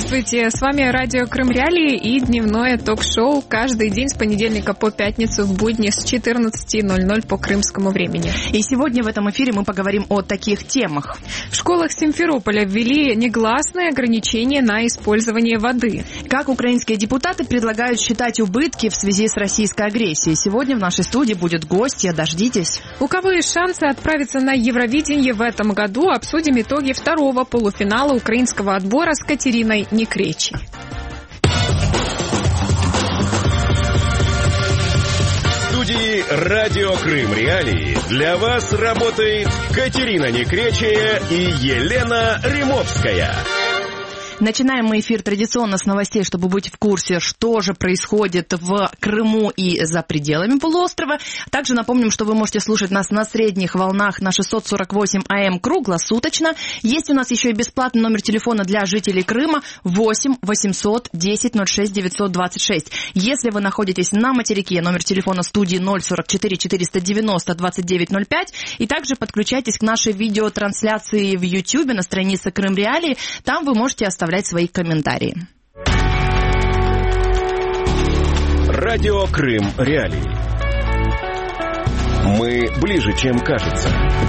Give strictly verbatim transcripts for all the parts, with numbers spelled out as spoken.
Здравствуйте, с вами радио Крым Реалии и дневное ток-шоу каждый день с понедельника по пятницу в будни с четырнадцати ноль-ноль по крымскому времени. И сегодня в этом эфире мы поговорим о таких темах. В школах Симферополя ввели негласные ограничения на использование воды. Как украинские депутаты предлагают считать убытки в связи с российской агрессией. Сегодня в нашей студии будет гостья, дождитесь. У кого есть шансы отправиться на Евровидение в этом году, обсудим итоги второго полуфинала украинского отбора с Катериной Некречей. В студии «Радио Крым Реалии» для вас работает Катерина Некречая и Елена Римовская. Начинаем мы эфир традиционно с новостей, чтобы быть в курсе, что же происходит в Крыму и за пределами полуострова. Также напомним, что вы можете слушать нас на средних волнах на шестьсот сорок восемь АМ круглосуточно. Есть у нас еще и бесплатный номер телефона для жителей Крыма восемь восемьсот десять ноль шесть девятьсот двадцать шесть. Если вы находитесь на материке, номер телефона студии ноль сорок четыре четыреста девяносто двадцать девять ноль пять. И также подключайтесь к нашей видеотрансляции в YouTube на странице Крым Реалии. Там вы можете оставлять свои комментарии. Радио Крым Реалии. Мы ближе, чем кажется.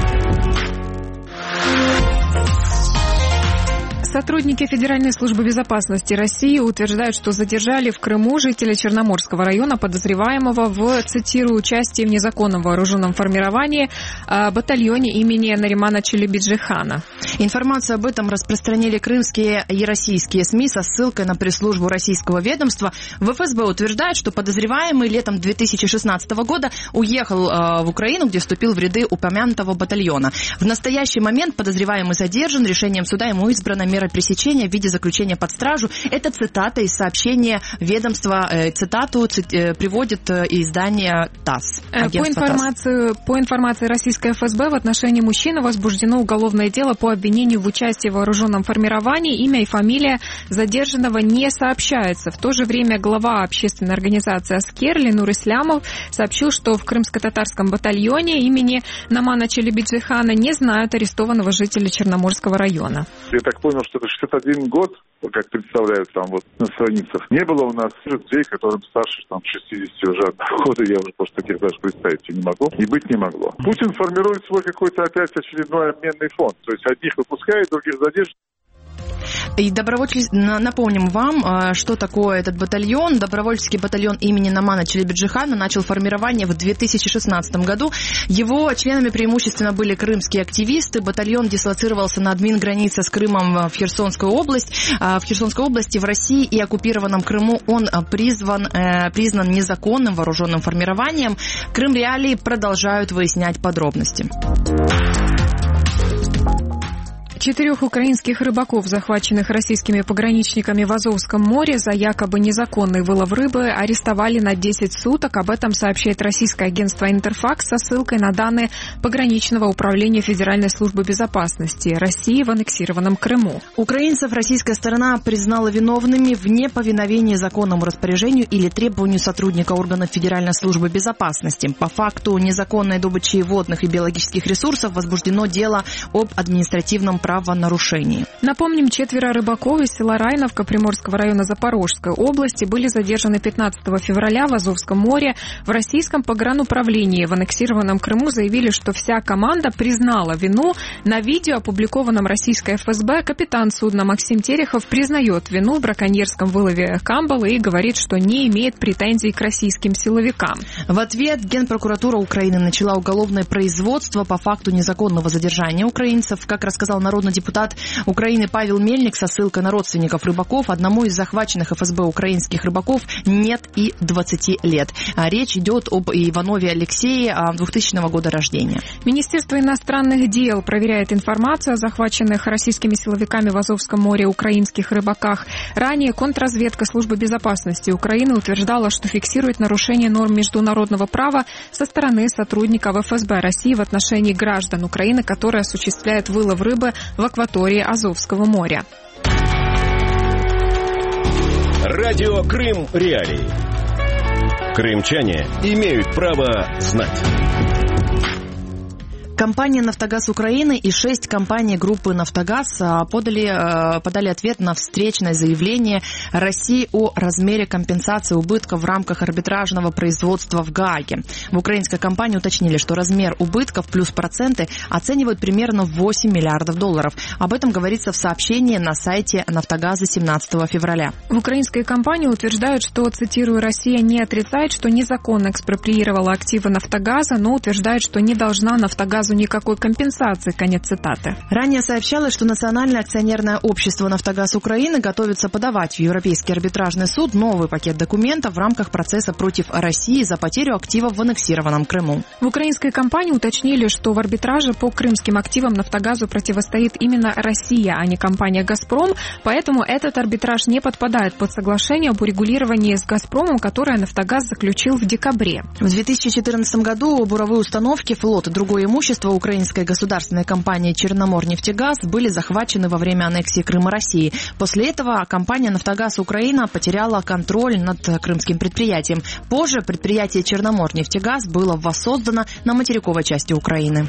Сотрудники Федеральной службы безопасности России утверждают, что задержали в Крыму жителя Черноморского района, подозреваемого в, цитирую, участии в незаконном вооруженном формировании батальоне имени Наримана Челебиджихана. Информацию об этом распространили крымские и российские СМИ со ссылкой на пресс-службу российского ведомства. В эф эс бэ утверждают, что подозреваемый летом две тысячи шестнадцатого года уехал в Украину, где вступил в ряды упомянутого батальона. В настоящий момент подозреваемый задержан. Решением суда ему избрана мера пресечения в виде заключения под стражу. Это цитата из сообщения ведомства. Цитату цит, приводит издание ТАСС. По информации, ТАСС. По информации российской эф эс бэ в отношении мужчины возбуждено уголовное дело по обвинению в участии в вооруженном формировании. Имя и фамилия задержанного не сообщается. В то же время глава общественной организации «Аскер» Ленур Ислямов сообщил, что в крымско-татарском батальоне имени Намана Челебиджихана не знают арестованного жителя Черноморского района. Я так понял, что это шестьдесят один год, как представляют там вот на страницах. Не было у нас людей, которым старше там шестидесяти уже года, я уже просто таких даже представить не могу, и быть не могло. Путин формирует свой какой-то опять очередной обменный фонд, то есть одних выпускает, других задерживает. И добровольческий, напомним вам, что такое этот батальон. Добровольческий батальон имени Намана Челебиджихана начал формирование в две тысячи шестнадцатом году. Его членами преимущественно были крымские активисты. Батальон дислоцировался на админ-границе с Крымом в Херсонскую область. В Херсонской области, в России и оккупированном Крыму он призван, признан незаконным вооруженным формированием. Крым Реалии продолжают выяснять подробности. Четырех украинских рыбаков, захваченных российскими пограничниками в Азовском море за якобы незаконный вылов рыбы, арестовали на десять суток. Об этом сообщает российское агентство «Интерфакс» со ссылкой на данные пограничного управления Федеральной службы безопасности России в аннексированном Крыму. Украинцев российская сторона признала виновными в неповиновении законному распоряжению или требованию сотрудника органов Федеральной службы безопасности. По факту незаконной добычи водных и биологических ресурсов возбуждено дело об административном правонарушении. правонарушений. Напомним, четверо рыбаков из села Райновка Приморского района Запорожской области были задержаны пятнадцатого февраля в Азовском море. В российском погрануправлении в аннексированном Крыму заявили, что вся команда признала вину. На видео, опубликованном российской эф эс бэ, капитан судна Максим Терехов признает вину в браконьерском вылове камбалы и говорит, что не имеет претензий к российским силовикам. В ответ Генпрокуратура Украины начала уголовное производство по факту незаконного задержания украинцев. Как рассказал народный депутат Украины Павел Мельник со ссылкой на родственников рыбаков, одному из захваченных эф эс бэ украинских рыбаков нет и двадцати лет. Речь идет об Иванове Алексее, двухтысячного года рождения. Министерство иностранных дел проверяет информацию о захваченных российскими силовиками в Азовском море украинских рыбаках. Ранее контрразведка Службы безопасности Украины утверждала, что фиксирует нарушение норм международного права со стороны сотрудников эф эс бэ России в отношении граждан Украины, которые осуществляют вылов рыбы в акватории Азовского моря. Радио Крым Реалии. Крымчане имеют право знать. Компания «Нафтогаз Украины» и шесть компаний группы «Нафтогаз» подали, подали ответ на встречное заявление России о размере компенсации убытков в рамках арбитражного производства в Гааге. В украинской компании уточнили, что размер убытков плюс проценты оценивают примерно в восемь миллиардов долларов. Об этом говорится в сообщении на сайте «Нафтогаза» семнадцатого февраля. В украинской компании утверждают, что, цитирую, «Россия не отрицает, что незаконно экспроприировала активы «Нафтогаза», но утверждает, что не должна «Нафтогазу» никакой компенсации». Конец цитаты. Ранее сообщалось, что Национальное акционерное общество «Нафтогаз Украины» готовится подавать в Европейский арбитражный суд новый пакет документов в рамках процесса против России за потерю активов в аннексированном Крыму. В украинской компании уточнили, что в арбитраже по крымским активам «Нафтогазу» противостоит именно Россия, а не компания «Газпром», поэтому этот арбитраж не подпадает под соглашение об урегулировании с «Газпромом», которое «Нафтогаз» заключил в декабре. В две тысячи четырнадцатом году буровые установки, флот и другое имущество украинской государственной компании «Черноморнефтегаз» были захвачены во время аннексии Крыма России. После этого компания «Нафтогаз Украина» потеряла контроль над крымским предприятием. Позже предприятие «Черноморнефтегаз» было воссоздано на материковой части Украины.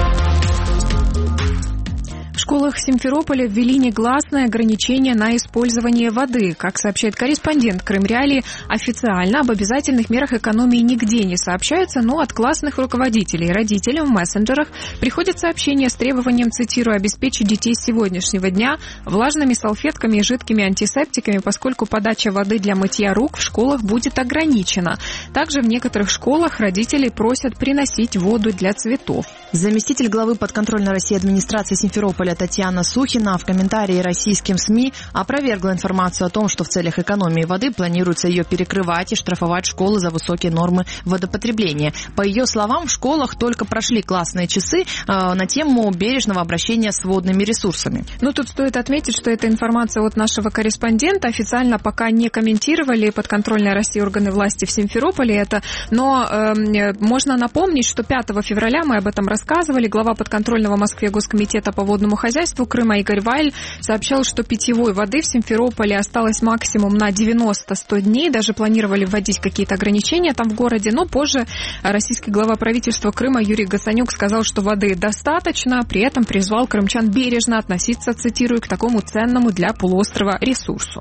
В школах Симферополя ввели негласное ограничение на использование воды. Как сообщает корреспондент Крым Реалии, официально об обязательных мерах экономии нигде не сообщается, но от классных руководителей и родителям в мессенджерах приходят сообщения с требованием, цитирую, обеспечить детей сегодняшнего дня влажными салфетками и жидкими антисептиками, поскольку подача воды для мытья рук в школах будет ограничена. Также в некоторых школах родителей просят приносить воду для цветов. Заместитель главы подконтрольной России администрации Симферополя Татьяна Сухина в комментарии российским СМИ опровергла информацию о том, что в целях экономии воды планируется ее перекрывать и штрафовать школы за высокие нормы водопотребления. По ее словам, в школах только прошли классные часы э, на тему бережного обращения с водными ресурсами. Ну, тут стоит отметить, что эта информация от нашего корреспондента. Официально пока не комментировали подконтрольной России органы власти в Симферополе это, но э, можно напомнить, что пятого февраля мы об этом рассказывали. Глава подконтрольного Москве Госкомитета по водному хозяйству Крыма Игорь Вайль сообщал, что питьевой воды в Симферополе осталось максимум на девяносто-сто дней. Даже планировали вводить какие-то ограничения там в городе, но позже российский глава правительства Крыма Юрий Гацанюк сказал, что воды достаточно, при этом призвал крымчан бережно относиться, цитирую, к такому ценному для полуострова ресурсу.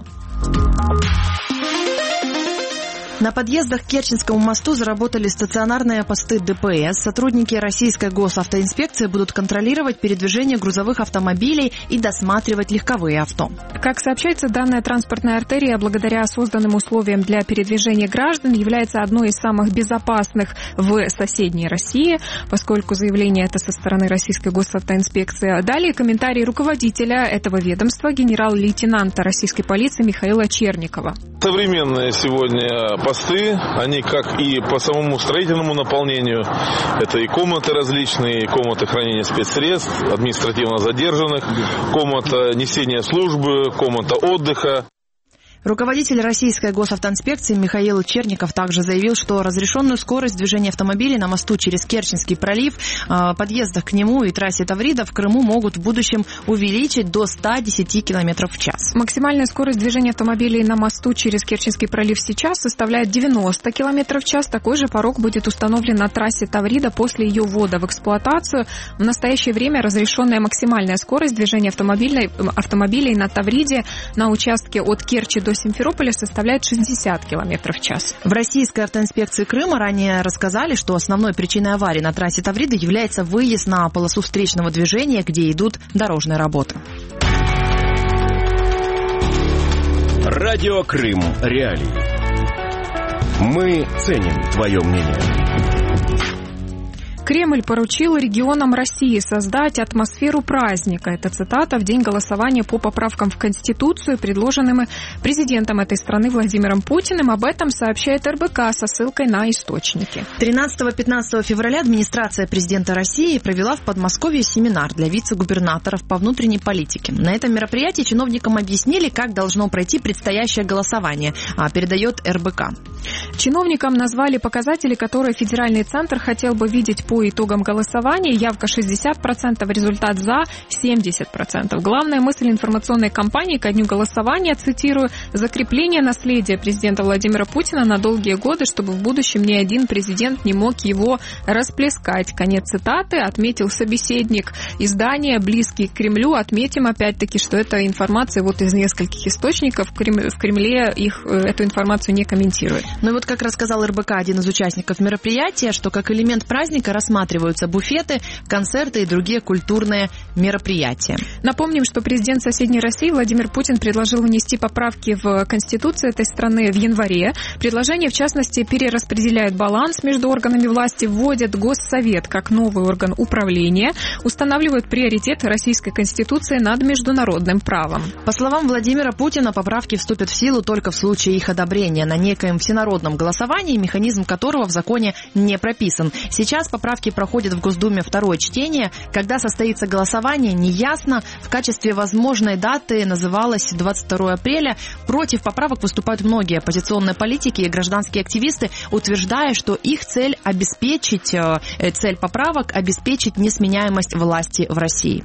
На подъездах к Керченскому мосту заработали стационарные посты ДПС. Сотрудники российской госавтоинспекции будут контролировать передвижение грузовых автомобилей и досматривать легковые авто. Как сообщается, данная транспортная артерия, благодаря созданным условиям для передвижения граждан, является одной из самых безопасных в соседней России, поскольку заявление это со стороны российской госавтоинспекции. Далее комментарий руководителя этого ведомства, генерал-лейтенанта российской полиции Михаила Черникова. Современные сегодня посты, они как и по самому строительному наполнению, это и комнаты различные, и комнаты хранения спецсредств, административно задержанных, комната несения службы, комната отдыха. Руководитель российской госавтоинспекции Михаил Черников также заявил, что разрешенную скорость движения автомобилей на мосту через Керченский пролив, подъездах к нему и трассе Таврида в Крыму могут в будущем увеличить до ста десяти километров в час. Максимальная скорость движения автомобилей на мосту через Керченский пролив сейчас составляет девяносто километров в час. Такой же порог будет установлен на трассе Таврида после ее ввода в эксплуатацию. В настоящее время разрешенная максимальная скорость движения автомобилей, автомобилей на Тавриде на участке от Керчи до Симферополя составляет шестьдесят километров в час. В российской автоинспекции Крыма ранее рассказали, что основной причиной аварии на трассе Таврида является выезд на полосу встречного движения, где идут дорожные работы. Радио Крым Реалии. Мы ценим твое мнение. Кремль поручил регионам России создать атмосферу праздника. Это цитата в день голосования по поправкам в Конституцию, предложенным президентом этой страны Владимиром Путиным. Об этом сообщает эр бэ ка со ссылкой на источники. тринадцатого-пятнадцатого февраля администрация президента России провела в Подмосковье семинар для вице-губернаторов по внутренней политике. На этом мероприятии чиновникам объяснили, как должно пройти предстоящее голосование, передает эр бэ ка. Чиновникам назвали показатели, которые федеральный центр хотел бы видеть по итогам голосования. Явка шестьдесят процентов, результат «за» семьдесят процентов. Главная мысль информационной кампании ко дню голосования, цитирую, «закрепление наследия президента Владимира Путина на долгие годы, чтобы в будущем ни один президент не мог его расплескать». Конец цитаты, отметил собеседник издания «Близкий к Кремлю». Отметим опять-таки, что это информация вот из нескольких источников. В Кремле их, эту информацию не комментирует. Ну и вот как рассказал эр бэ ка, один из участников мероприятия, что как элемент праздника рассматриваются буфеты, концерты и другие культурные мероприятия. Напомним, что президент соседней России Владимир Путин предложил внести поправки в Конституцию этой страны в январе. Предложение, в частности, перераспределяет баланс между органами власти, вводит Госсовет как новый орган управления, устанавливает приоритеты Российской Конституции над международным правом. По словам Владимира Путина, поправки вступят в силу только в случае их одобрения на некоем всенародном голосовании, механизм которого в законе не прописан. Сейчас поправки проходят в Госдуме второе чтение. Когда состоится голосование, неясно. В качестве возможной даты называлось двадцать второе апреля. Против поправок выступают многие оппозиционные политики и гражданские активисты, утверждая, что их цель обеспечить, цель поправок обеспечить несменяемость власти в России.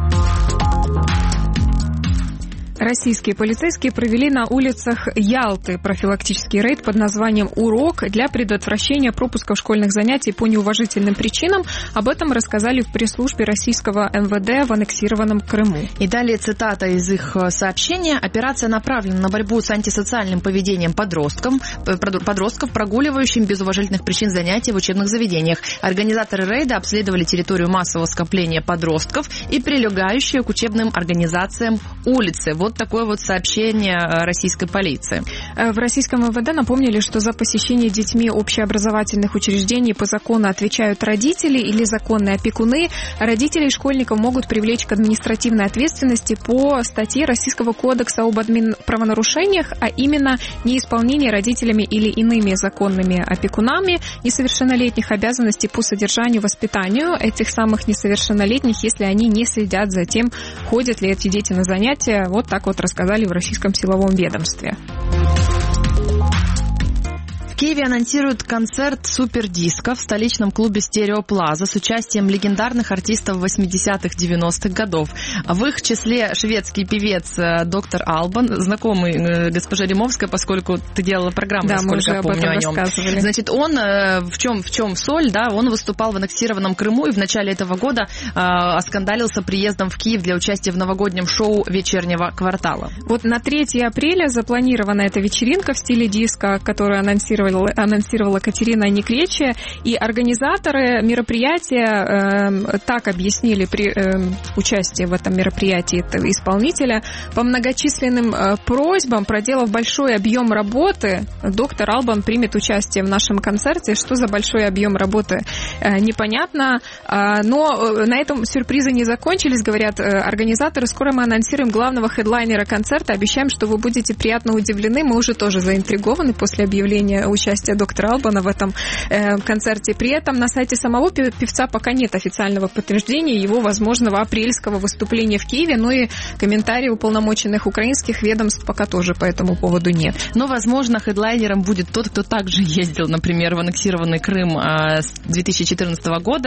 Российские полицейские провели на улицах Ялты профилактический рейд под названием «Урок» для предотвращения пропусков школьных занятий по неуважительным причинам. Об этом рассказали в пресс-службе российского эм вэ дэ в аннексированном Крыму. И далее цитата из их сообщения. Операция направлена на борьбу с антисоциальным поведением подростков, подростков, прогуливающим без уважительных причин занятия в учебных заведениях. Организаторы рейда обследовали территорию массового скопления подростков и прилегающие к учебным организациям улицы. Вот такое вот сообщение российской полиции. В российском эм вэ дэ напомнили, что за посещение детьми общеобразовательных учреждений по закону отвечают родители или законные опекуны. Родителей школьников могут привлечь к административной ответственности по статье Российского кодекса об админправонарушениях, а именно неисполнение родителями или иными законными опекунами несовершеннолетних обязанностей по содержанию, воспитанию этих самых несовершеннолетних, если они не следят за тем, ходят ли эти дети на занятия. Вот так вот рассказали в российском силовом ведомстве. В Киеве анонсируют концерт супердиско в столичном клубе «Стереоплаза» с участием легендарных артистов восьмидесятых-девяностых годов. В их числе шведский певец доктор Албан, знакомый госпоже Римовской, поскольку ты делала программу, да, насколько я помню о нем. Значит, он в чем, в чем соль, да, он выступал в аннексированном Крыму и в начале этого года э, оскандалился приездом в Киев для участия в новогоднем шоу «Вечернего квартала». Вот на третье апреля запланирована эта вечеринка в стиле диско, которую анонсировали анонсировала Катерина Никлечия, и организаторы мероприятия э, так объяснили при э, участии в этом мероприятии исполнителя: по многочисленным э, просьбам, проделав большой объем работы, доктор Албан примет участие в нашем концерте. Что за большой объем работы, э, непонятно, э, но на этом сюрпризы не закончились, говорят э, организаторы. Скоро мы анонсируем главного хедлайнера концерта, обещаем, что вы будете приятно удивлены. Мы уже тоже заинтригованы после объявления участия доктора Албана в этом э, концерте. При этом на сайте самого певца пока нет официального подтверждения его возможного апрельского выступления в Киеве, но и комментарии уполномоченных украинских ведомств пока тоже по этому поводу нет. Но, возможно, хедлайнером будет тот, кто также ездил, например, в аннексированный Крым э, с две тысячи четырнадцатого года.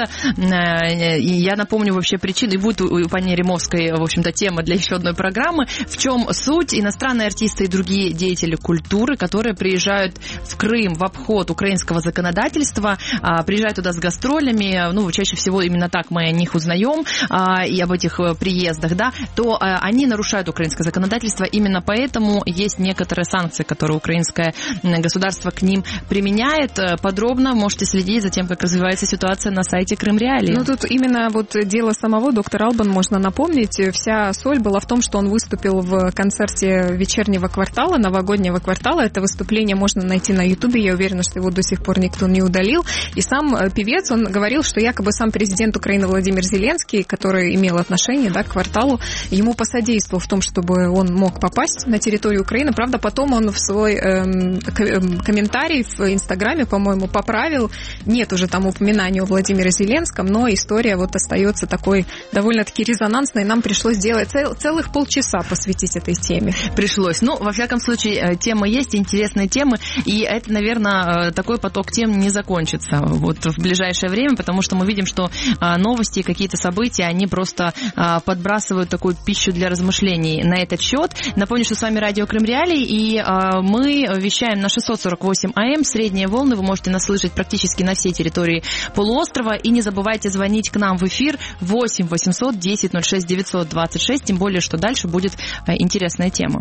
Э, и я напомню вообще причину, и будет у, у пани Римовской, в общем-то, тема для еще одной программы. В чем суть? Иностранные артисты и другие деятели культуры, которые приезжают в Крым в обход украинского законодательства, а, приезжают туда с гастролями, ну, чаще всего именно так мы о них узнаем, а, и об этих приездах, да, то а, они нарушают украинское законодательство, именно поэтому есть некоторые санкции, которые украинское государство к ним применяет. Подробно можете следить за тем, как развивается ситуация на сайте Крым Реалии. Ну, тут именно вот дело самого доктора Албан можно напомнить. Вся соль была в том, что он выступил в концерте «Вечернего квартала», новогоднего квартала. Это выступление можно найти на YouTube. Я уверена, что его до сих пор никто не удалил. И сам певец, он говорил, что якобы сам президент Украины Владимир Зеленский, который имел отношение, да, к кварталу, ему посодействовал в том, чтобы он мог попасть на территорию Украины. Правда, потом он в свой эм, комментарий в Инстаграме, по-моему, поправил. Нет уже там упоминания о Владимире Зеленском, но история вот остается такой довольно-таки резонансной. Нам пришлось делать цел, целых полчаса посвятить этой теме. Пришлось. Ну, во всяком случае, тема есть, интересные темы. И это, наверное, такой поток тем не закончится вот в ближайшее время, потому что мы видим, что новости, какие-то события, они просто подбрасывают такую пищу для размышлений на этот счет. Напомню, что с вами радио Крым Реалии, и мы вещаем на шестьсот сорок восемь АМ, средние волны, вы можете нас слышать практически на всей территории полуострова, и не забывайте звонить к нам в эфир восемь восемьсот десять ноль шесть девятьсот двадцать шесть, тем более, что дальше будет интересная тема.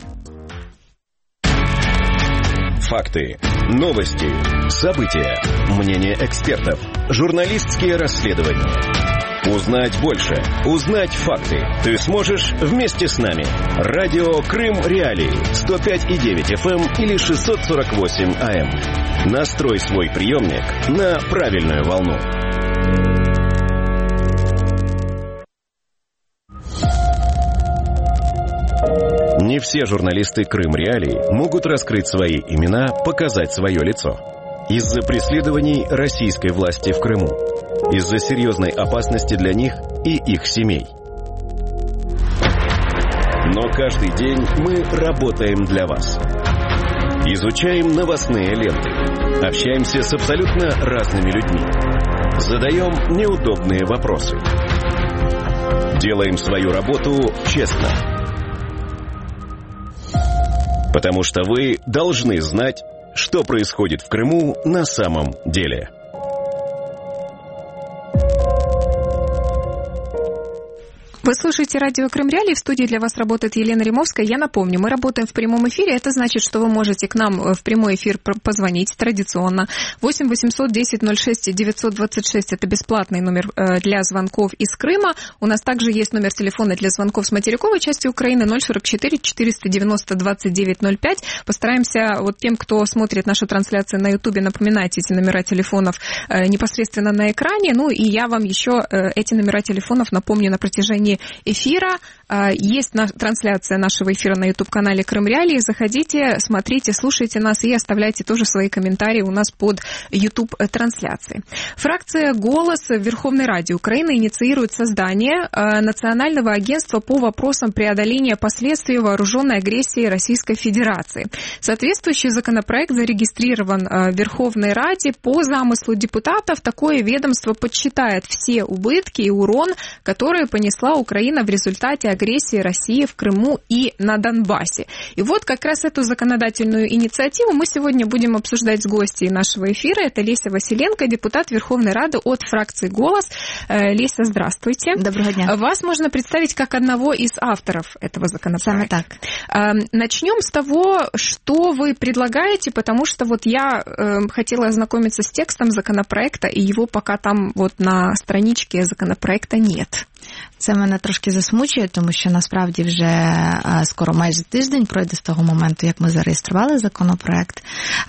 Факты, новости, события, мнения экспертов, журналистские расследования. Узнать больше, узнать факты ты сможешь вместе с нами. Радио Крым Реалии, сто пять и девять эф эм или шестьсот сорок восемь АМ. Настрой свой приемник на правильную волну. Не все журналисты Крым Реалии могут раскрыть свои имена, показать свое лицо. Из-за преследований российской власти в Крыму. Из-за серьезной опасности для них и их семей. Но каждый день мы работаем для вас. Изучаем новостные ленты. Общаемся с абсолютно разными людьми. Задаем неудобные вопросы. Делаем свою работу честно. Потому что вы должны знать, что происходит в Крыму на самом деле. Вы слушаете радио Крым Реалии, в студии для вас работает Елена Римовская. Я напомню, мы работаем в прямом эфире, это значит, что вы можете к нам в прямой эфир позвонить традиционно. восемь восемьсот десять ноль шесть девятьсот двадцать шесть, это бесплатный номер для звонков из Крыма. У нас также есть номер телефона для звонков с материковой части Украины ноль сорок четыре четыреста девяносто двадцать девять ноль пять. Постараемся вот тем, кто смотрит нашу трансляцию на Ютубе, напоминать эти номера телефонов непосредственно на экране. Ну и я вам еще эти номера телефонов напомню на протяжении эфира. Есть трансляция нашего эфира на YouTube-канале Крым Реалии. Заходите, смотрите, слушайте нас и оставляйте тоже свои комментарии у нас под YouTube-трансляцией. Фракция «Голос» в Верховной Раде Украины инициирует создание Национального агентства по вопросам преодоления последствий вооруженной агрессии Российской Федерации. Соответствующий законопроект зарегистрирован в Верховной Раде. По замыслу депутатов такое ведомство подсчитает все убытки и урон, которые понесла Украина в результате агрессии России в Крыму и на Донбассе. И вот как раз эту законодательную инициативу мы сегодня будем обсуждать с гостьей нашего эфира. Это Леся Василенко, депутат Верховной Рады от фракции «Голос». Леся, здравствуйте. Доброго дня. Вас можно представить как одного из авторов этого законопроекта. Самое так. Начнем с того, что вы предлагаете, потому что вот я хотела ознакомиться с текстом законопроекта, и его пока там вот на страничке законопроекта нет. Це мене трошки засмучує, тому що насправді вже скоро майже тиждень пройде з того моменту, як ми зареєстрували законопроект.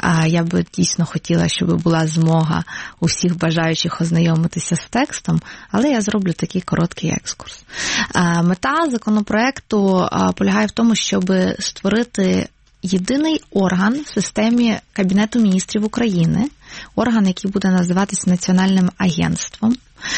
Я би дійсно хотіла, щоб була змога у всіх бажаючих ознайомитися з текстом, але я зроблю такий короткий екскурс. Мета законопроекту полягає в тому, щоб створити єдиний орган в системі Кабінету міністрів України, орган, який буде називатися Національним агентством,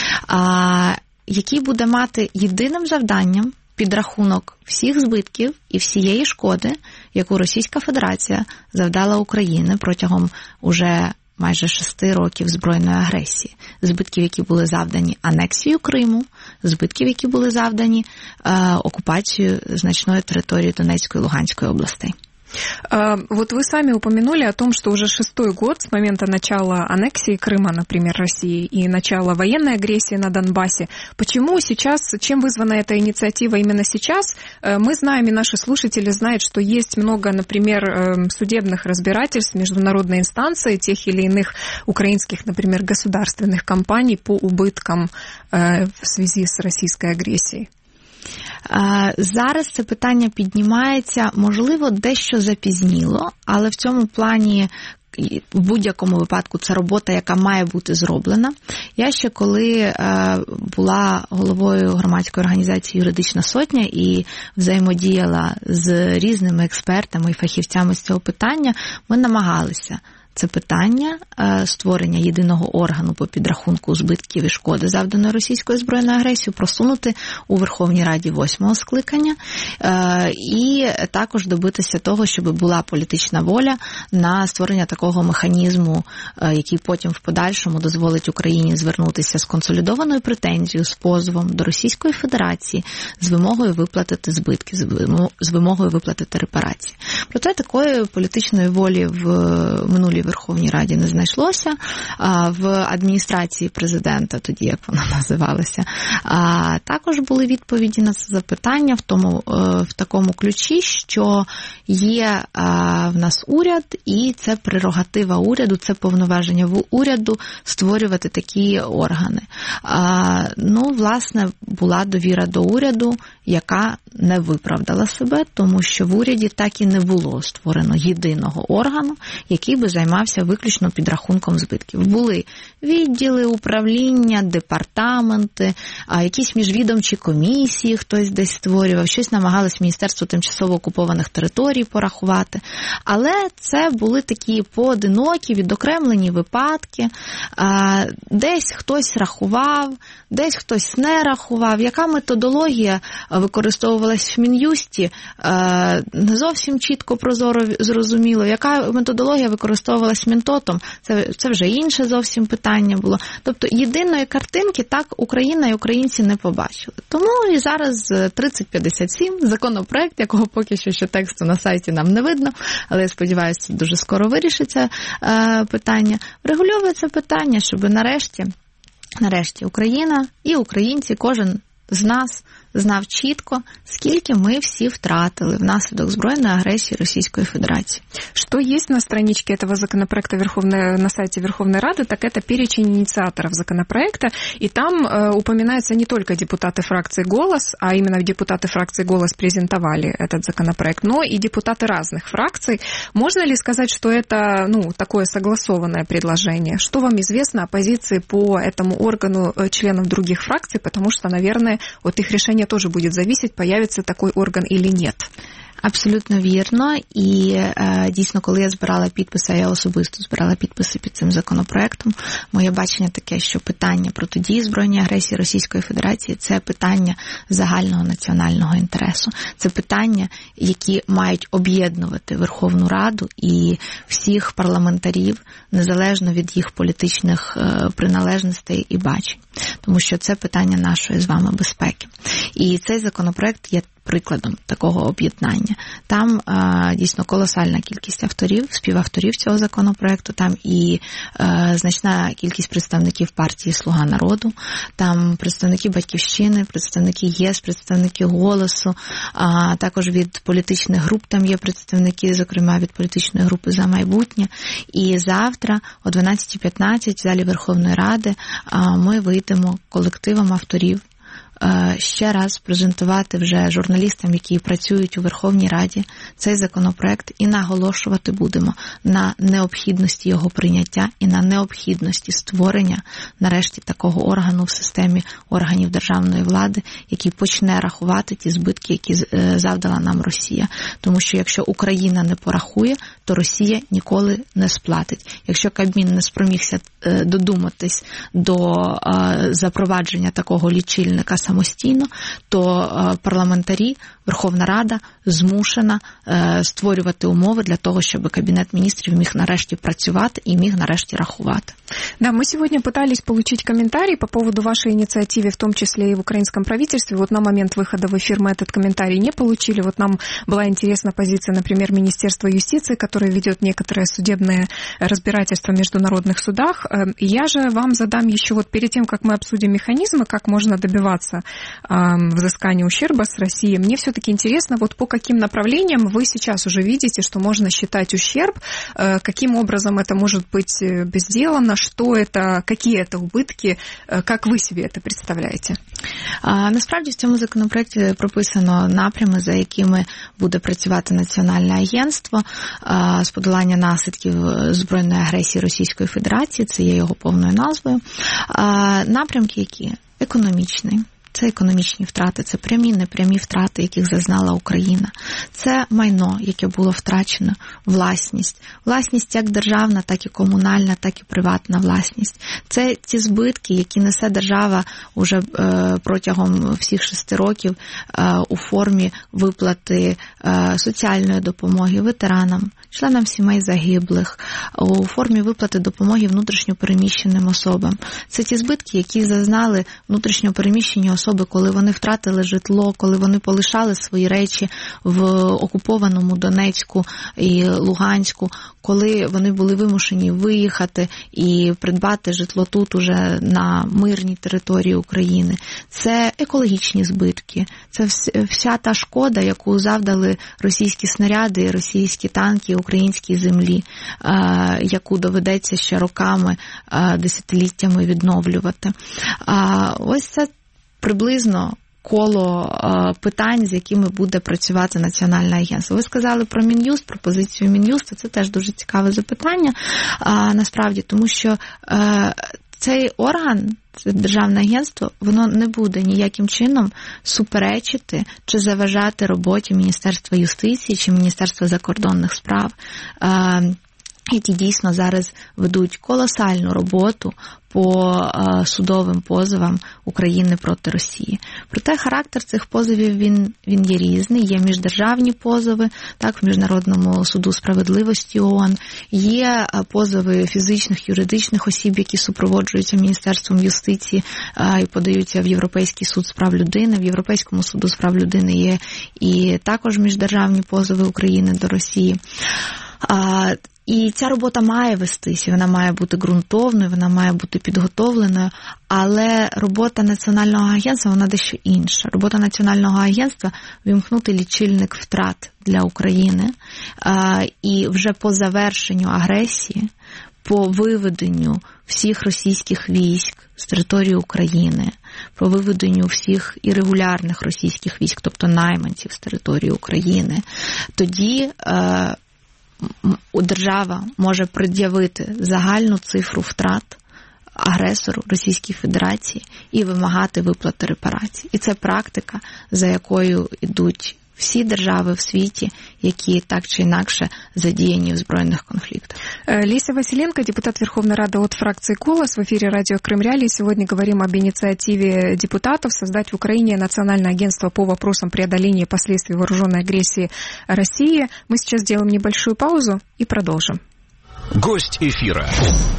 який буде мати єдиним завданням підрахунок всіх збитків і всієї шкоди, яку Російська Федерація завдала Україні протягом уже майже шести років збройної агресії. Збитків, які були завдані анексією Криму, збитків, які були завдані е, окупацією значної території Донецької і Луганської областей. Вот вы сами упомянули о том, что уже шестой год с момента начала аннексии Крыма, например, России, и начала военной агрессии на Донбассе. Почему сейчас, чем вызвана эта инициатива именно сейчас? Мы знаем, и наши слушатели знают, что есть много, например, судебных разбирательств, международной инстанции, тех или иных украинских, например, государственных компаний по убыткам в связи с российской агрессией. Зараз це питання піднімається, можливо, дещо запізніло, але в цьому плані в будь-якому випадку це робота, яка має бути зроблена. Я ще коли була головою громадської організації «Юридична сотня» і взаємодіяла з різними експертами і фахівцями з цього питання, ми намагалися це питання створення єдиного органу по підрахунку збитків і шкоди, завданої російською збройною агресією, просунути у Верховній Раді восьмого скликання і також добитися того, щоб була політична воля на створення такого механізму, який потім в подальшому дозволить Україні звернутися з консолідованою претензією, з позовом до Російської Федерації з вимогою виплатити збитки, з вимогою виплатити репарації. Проте такої політичної волі в минулій Верховній Раді не знайшлося. В адміністрації президента, тоді як вона називалася, також були відповіді на це запитання в тому, в такому ключі, що є в нас уряд, і це прерогатива уряду, це повноваження в уряду створювати такі органи. Ну, власне, була довіра до уряду, яка не виправдала себе, тому що в уряді так і не було створено єдиного органу, який би займався виключно підрахунком збитків. Були відділи, управління, департаменти, якісь міжвідомчі комісії хтось десь створював, щось намагалось Міністерство тимчасово окупованих територій порахувати. Але це були такі поодинокі, відокремлені випадки. Десь хтось рахував, десь хтось не рахував. Яка методологія використовувалась в Мін'юсті, не зовсім чітко, прозоро, зрозуміло. Яка методологія використовувалась Мінтотом, це, це вже інше зовсім питання було. Тобто єдиної картинки так Україна і українці не побачили. Тому і зараз тридцять п'ятдесят сім, законопроект, якого поки що ще тексту на сайті нам не видно, але я сподіваюся, дуже скоро вирішиться е, питання, врегульовує це питання, щоб нарешті, нарешті Україна і українці, кожен з нас знав чітко, скільки мы все втратили внаследок збройной агрессии Российской Федерации. Что есть на страничке этого законопроекта Верховной, на сайте Верховной Рады, так это перечень инициаторов законопроекта, и там э, упоминаются не только депутаты фракции «Голос», а именно депутаты фракции «Голос» презентовали этот законопроект, но и депутаты разных фракций. Можно ли сказать, что это, ну, такое согласованное предложение? Что вам известно о позиции по этому органу членов других фракций, потому что, наверное, от их решения тоже будет зависеть, появится такой орган или нет. Абсолютно вірно. І е, дійсно, коли я збирала підписи, я особисто збирала підписи під цим законопроектом, моє бачення таке, що питання протидії збройній агресії Російської Федерації – це питання загального національного інтересу. Це питання, які мають об'єднувати Верховну Раду і всіх парламентарів, незалежно від їх політичних е, приналежностей і бачень. Тому що це питання нашої з вами безпеки. І цей законопроект є прикладом такого об'єднання. Там а, дійсно колосальна кількість авторів, співавторів цього законопроекту, там і а, значна кількість представників партії «Слуга народу», там представники «Батьківщини», представники ЄС, представники «Голосу», а також від політичних груп там є представники, зокрема від політичної групи «За майбутнє». І завтра о дванадцята п'ятнадцять в залі Верховної Ради а, ми вийдемо колективом авторів ще раз презентувати вже журналістам, які працюють у Верховній Раді, цей законопроект і наголошувати будемо на необхідності його прийняття і на необхідності створення, нарешті, такого органу в системі органів державної влади, який почне рахувати ті збитки, які завдала нам Росія. Тому що якщо Україна не порахує, то Росія ніколи не сплатить. Якщо Кабмін не спромігся додуматись до запровадження такого лічильника самостійно, то парламентарі, Верховна Рада змушена створювати умови для того, щоб Кабінет міністрів міг нарешті працювати и міг нарешті рахувати. Да, мы сегодня пытались получить комментарий по поводу вашей инициативы, в том числе и в украинском правительстве. Вот на момент выхода в эфир мы этот комментарий не получили. Вот нам была интересна позиция, например, Министерства юстиции, которое ведет некоторое судебное разбирательство в международных судах. Я же вам задам еще вот перед тем, как мы обсудим механизмы, как можно добиваться э, взыскания ущерба с Россией. Мне все-таки интересно, вот по каким направлениям вы сейчас уже видите, что можно считать ущерб, э, каким образом это может быть сделано, что это, какие это убытки, как ви собі це представляєте? А, насправді в цьому законопроекті прописано напрями, за якими буде працювати Національне агентство а, з подолання наслідків збройної агресії Російської Федерації, це є його повною назвою. А, напрямки які? Економічний. Це економічні втрати, це прямі, непрямі втрати, яких зазнала Україна. Це майно, яке було втрачено, власність. Власність як державна, так і комунальна, так і приватна власність. Це ті збитки, які несе держава уже е, протягом всіх шести років е, у формі виплати е, соціальної допомоги ветеранам, членам сімей загиблих, у формі виплати допомоги внутрішньопереміщеним особам. Це ті збитки, які зазнали внутрішньопереміщені особи, коли вони втратили житло, коли вони полишали свої речі в окупованому Донецьку і Луганську, коли вони були вимушені виїхати і придбати житло тут уже на мирній території України. Це екологічні збитки, це вся та шкода, яку завдали російські снаряди, російські танки українській землі, яку доведеться ще роками, десятиліттями відновлювати. Ось це приблизно коло питань, з якими буде працювати Національне агентство. Ви сказали про Мін'юст, про позицію Мін'юсту. Це теж дуже цікаве запитання, насправді, тому що цей орган, це Державне агентство, воно не буде ніяким чином суперечити чи заважати роботі Міністерства юстиції чи Міністерства закордонних справ, які дійсно зараз ведуть колосальну роботу по судовим позовам України проти Росії. Проте характер цих позовів, він, він є різний. Є міждержавні позови, так, в Міжнародному суду справедливості ООН, є позови фізичних, юридичних осіб, які супроводжуються Міністерством юстиції і подаються в Європейський суд з прав людини. В Європейському суду з прав людини є і також міждержавні позови України до Росії. І ця робота має вестися, вона має бути ґрунтовною, вона має бути підготовленою, але робота Національного агентства, вона дещо інша. Робота Національного агентства – вимкнути лічильник втрат для України, і вже по завершенню агресії, по виведенню всіх російських військ з території України, по виведенню всіх ірегулярних російських військ, тобто найманців з території України, тоді держава може пред'явити загальну цифру втрат агресору Російській Федерації і вимагати виплати репарацій. І це практика, за якою йдуть всі держави в світі, які так чи інакше задіяні в збройных конфликтах. Леся Василенко, депутат Верховной Рады от фракции «Голос», в эфире радио Крым Реалии. Сегодня говорим об инициативе депутатов создать в Украине Национальное агентство по вопросам преодоления последствий вооруженной агрессии России. Мы сейчас сделаем небольшую паузу и продолжим. Гость эфира.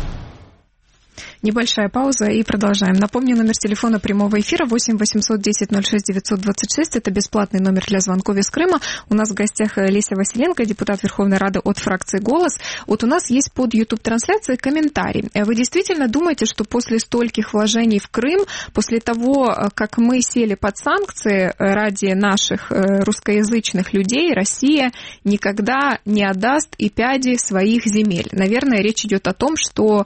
Небольшая пауза и продолжаем. Напомню, номер телефона прямого эфира восемь восемьсот десять ноль шесть девятьсот двадцать шесть. Это бесплатный номер для звонков из Крыма. У нас в гостях Леся Василенко, депутат Верховной Рады от фракции «Голос». Вот у нас есть под YouTube-трансляцией комментарий. Вы действительно думаете, что после стольких вложений в Крым, после того, как мы сели под санкции ради наших русскоязычных людей, Россия никогда не отдаст и пяди своих земель? Наверное, речь идет о том, что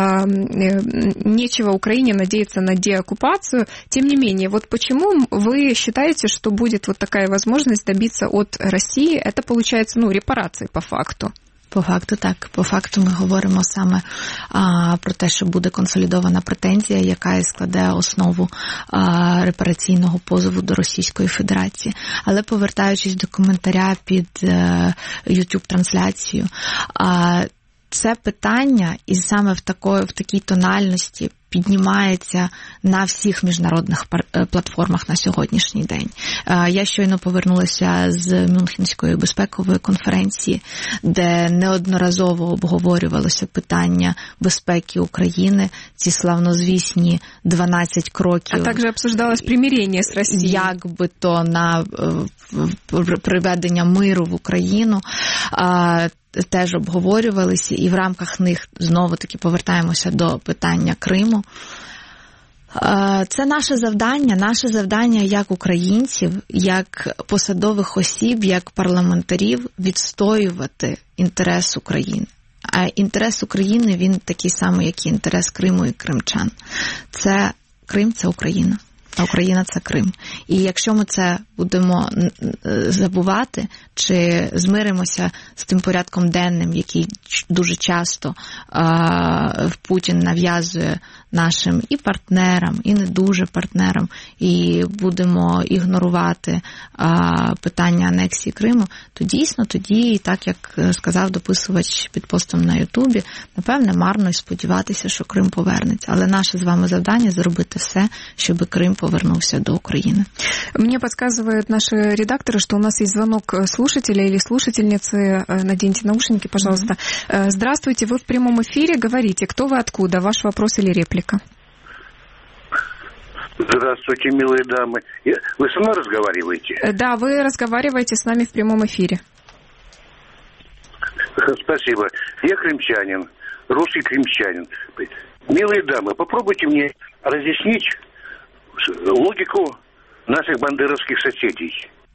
нечего Украине надеяться на деоккупацию. Тем не менее, вот почему вы считаете, что будет вот такая возможность добиться от России? Это получается, ну, репарации по факту. По факту так. По факту ми говоримо саме а, про те, що буде консолідована претензія, яка і складе основу а, репараційного позову до Російської Федерації. Але повертаючись до коментаря під а, YouTube-трансляцію, а, це питання, і саме в такої, в такій тональності піднімається на всіх міжнародних платформах на сьогоднішній день. Я щойно повернулася з Мюнхенської безпекової конференції, де неодноразово обговорювалося питання безпеки України, ці славнозвісні дванадцять кроків. А також обсуждалось примирення з Росією. Як би то на приведення миру в Україну теж обговорювалися, і в рамках них знову-таки повертаємося до питання Криму. Це наше завдання, наше завдання як українців, як посадових осіб, як парламентарів відстоювати інтерес України. А інтерес України, він такий самий, як і інтерес Криму і кримчан. Це Крим – це Україна. А Україна – це Крим. І якщо ми це будемо забувати, чи змиримося з тим порядком денним, який дуже часто е, Путін нав'язує нашим і партнерам, і не дуже партнерам, і будемо ігнорувати а, питання анексії Криму, то дійсно тоді, так як сказав дописувач під постом на Ютубі, напевне, марно й сподіватися, що Крим повернеться. Але наше з вами завдання – зробити все, щоб Крим повернувся до України. Мне подсказывают наши редакторы, что у нас есть звонок слушателя или слушательницы. Наденьте наушники, пожалуйста. Mm-hmm. Здравствуйте, вы в прямом эфире. Говорите, кто вы, откуда? Ваш вопрос или реплика? Здравствуйте, милые дамы. Вы со мной разговариваете? Да, вы разговариваете с нами в прямом эфире. Спасибо. Я крымчанин, русский крымчанин. Милые дамы, попробуйте мне разъяснить логику наших бандеровских соседей.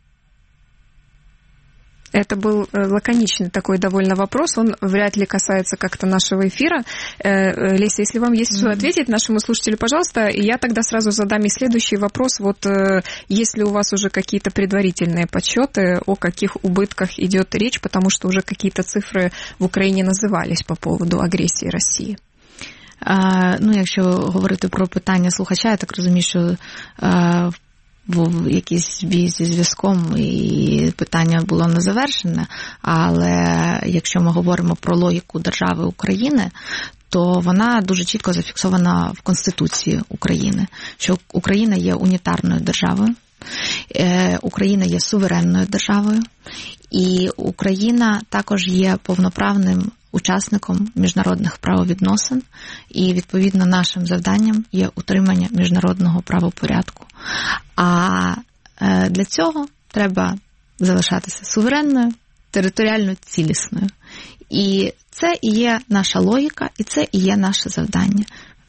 Это был лаконичный такой довольно вопрос, он вряд ли касается как-то нашего эфира. Леся, если вам есть что ответить нашему слушателю, пожалуйста, я тогда сразу задам и следующий вопрос. Вот есть ли у вас уже какие-то предварительные подсчеты, о каких убытках идет речь, потому что уже какие-то цифры в Украине назывались по поводу агрессии России? А, ну, якщо говорити про питання слухача, я так розумію, що а, був якийсь збій зі зв'язком і питання було не завершене, але якщо ми говоримо про логіку держави України, то вона дуже чітко зафіксована в Конституції України, що Україна є унітарною державою, Україна є суверенною державою, і Україна також є повноправним учасником міжнародних правовідносин, і, відповідно, нашим завданням є утримання міжнародного правопорядку. А для цього треба залишатися суверенною, територіально цілісною. І це і є наша логіка, і це і є наше завдання.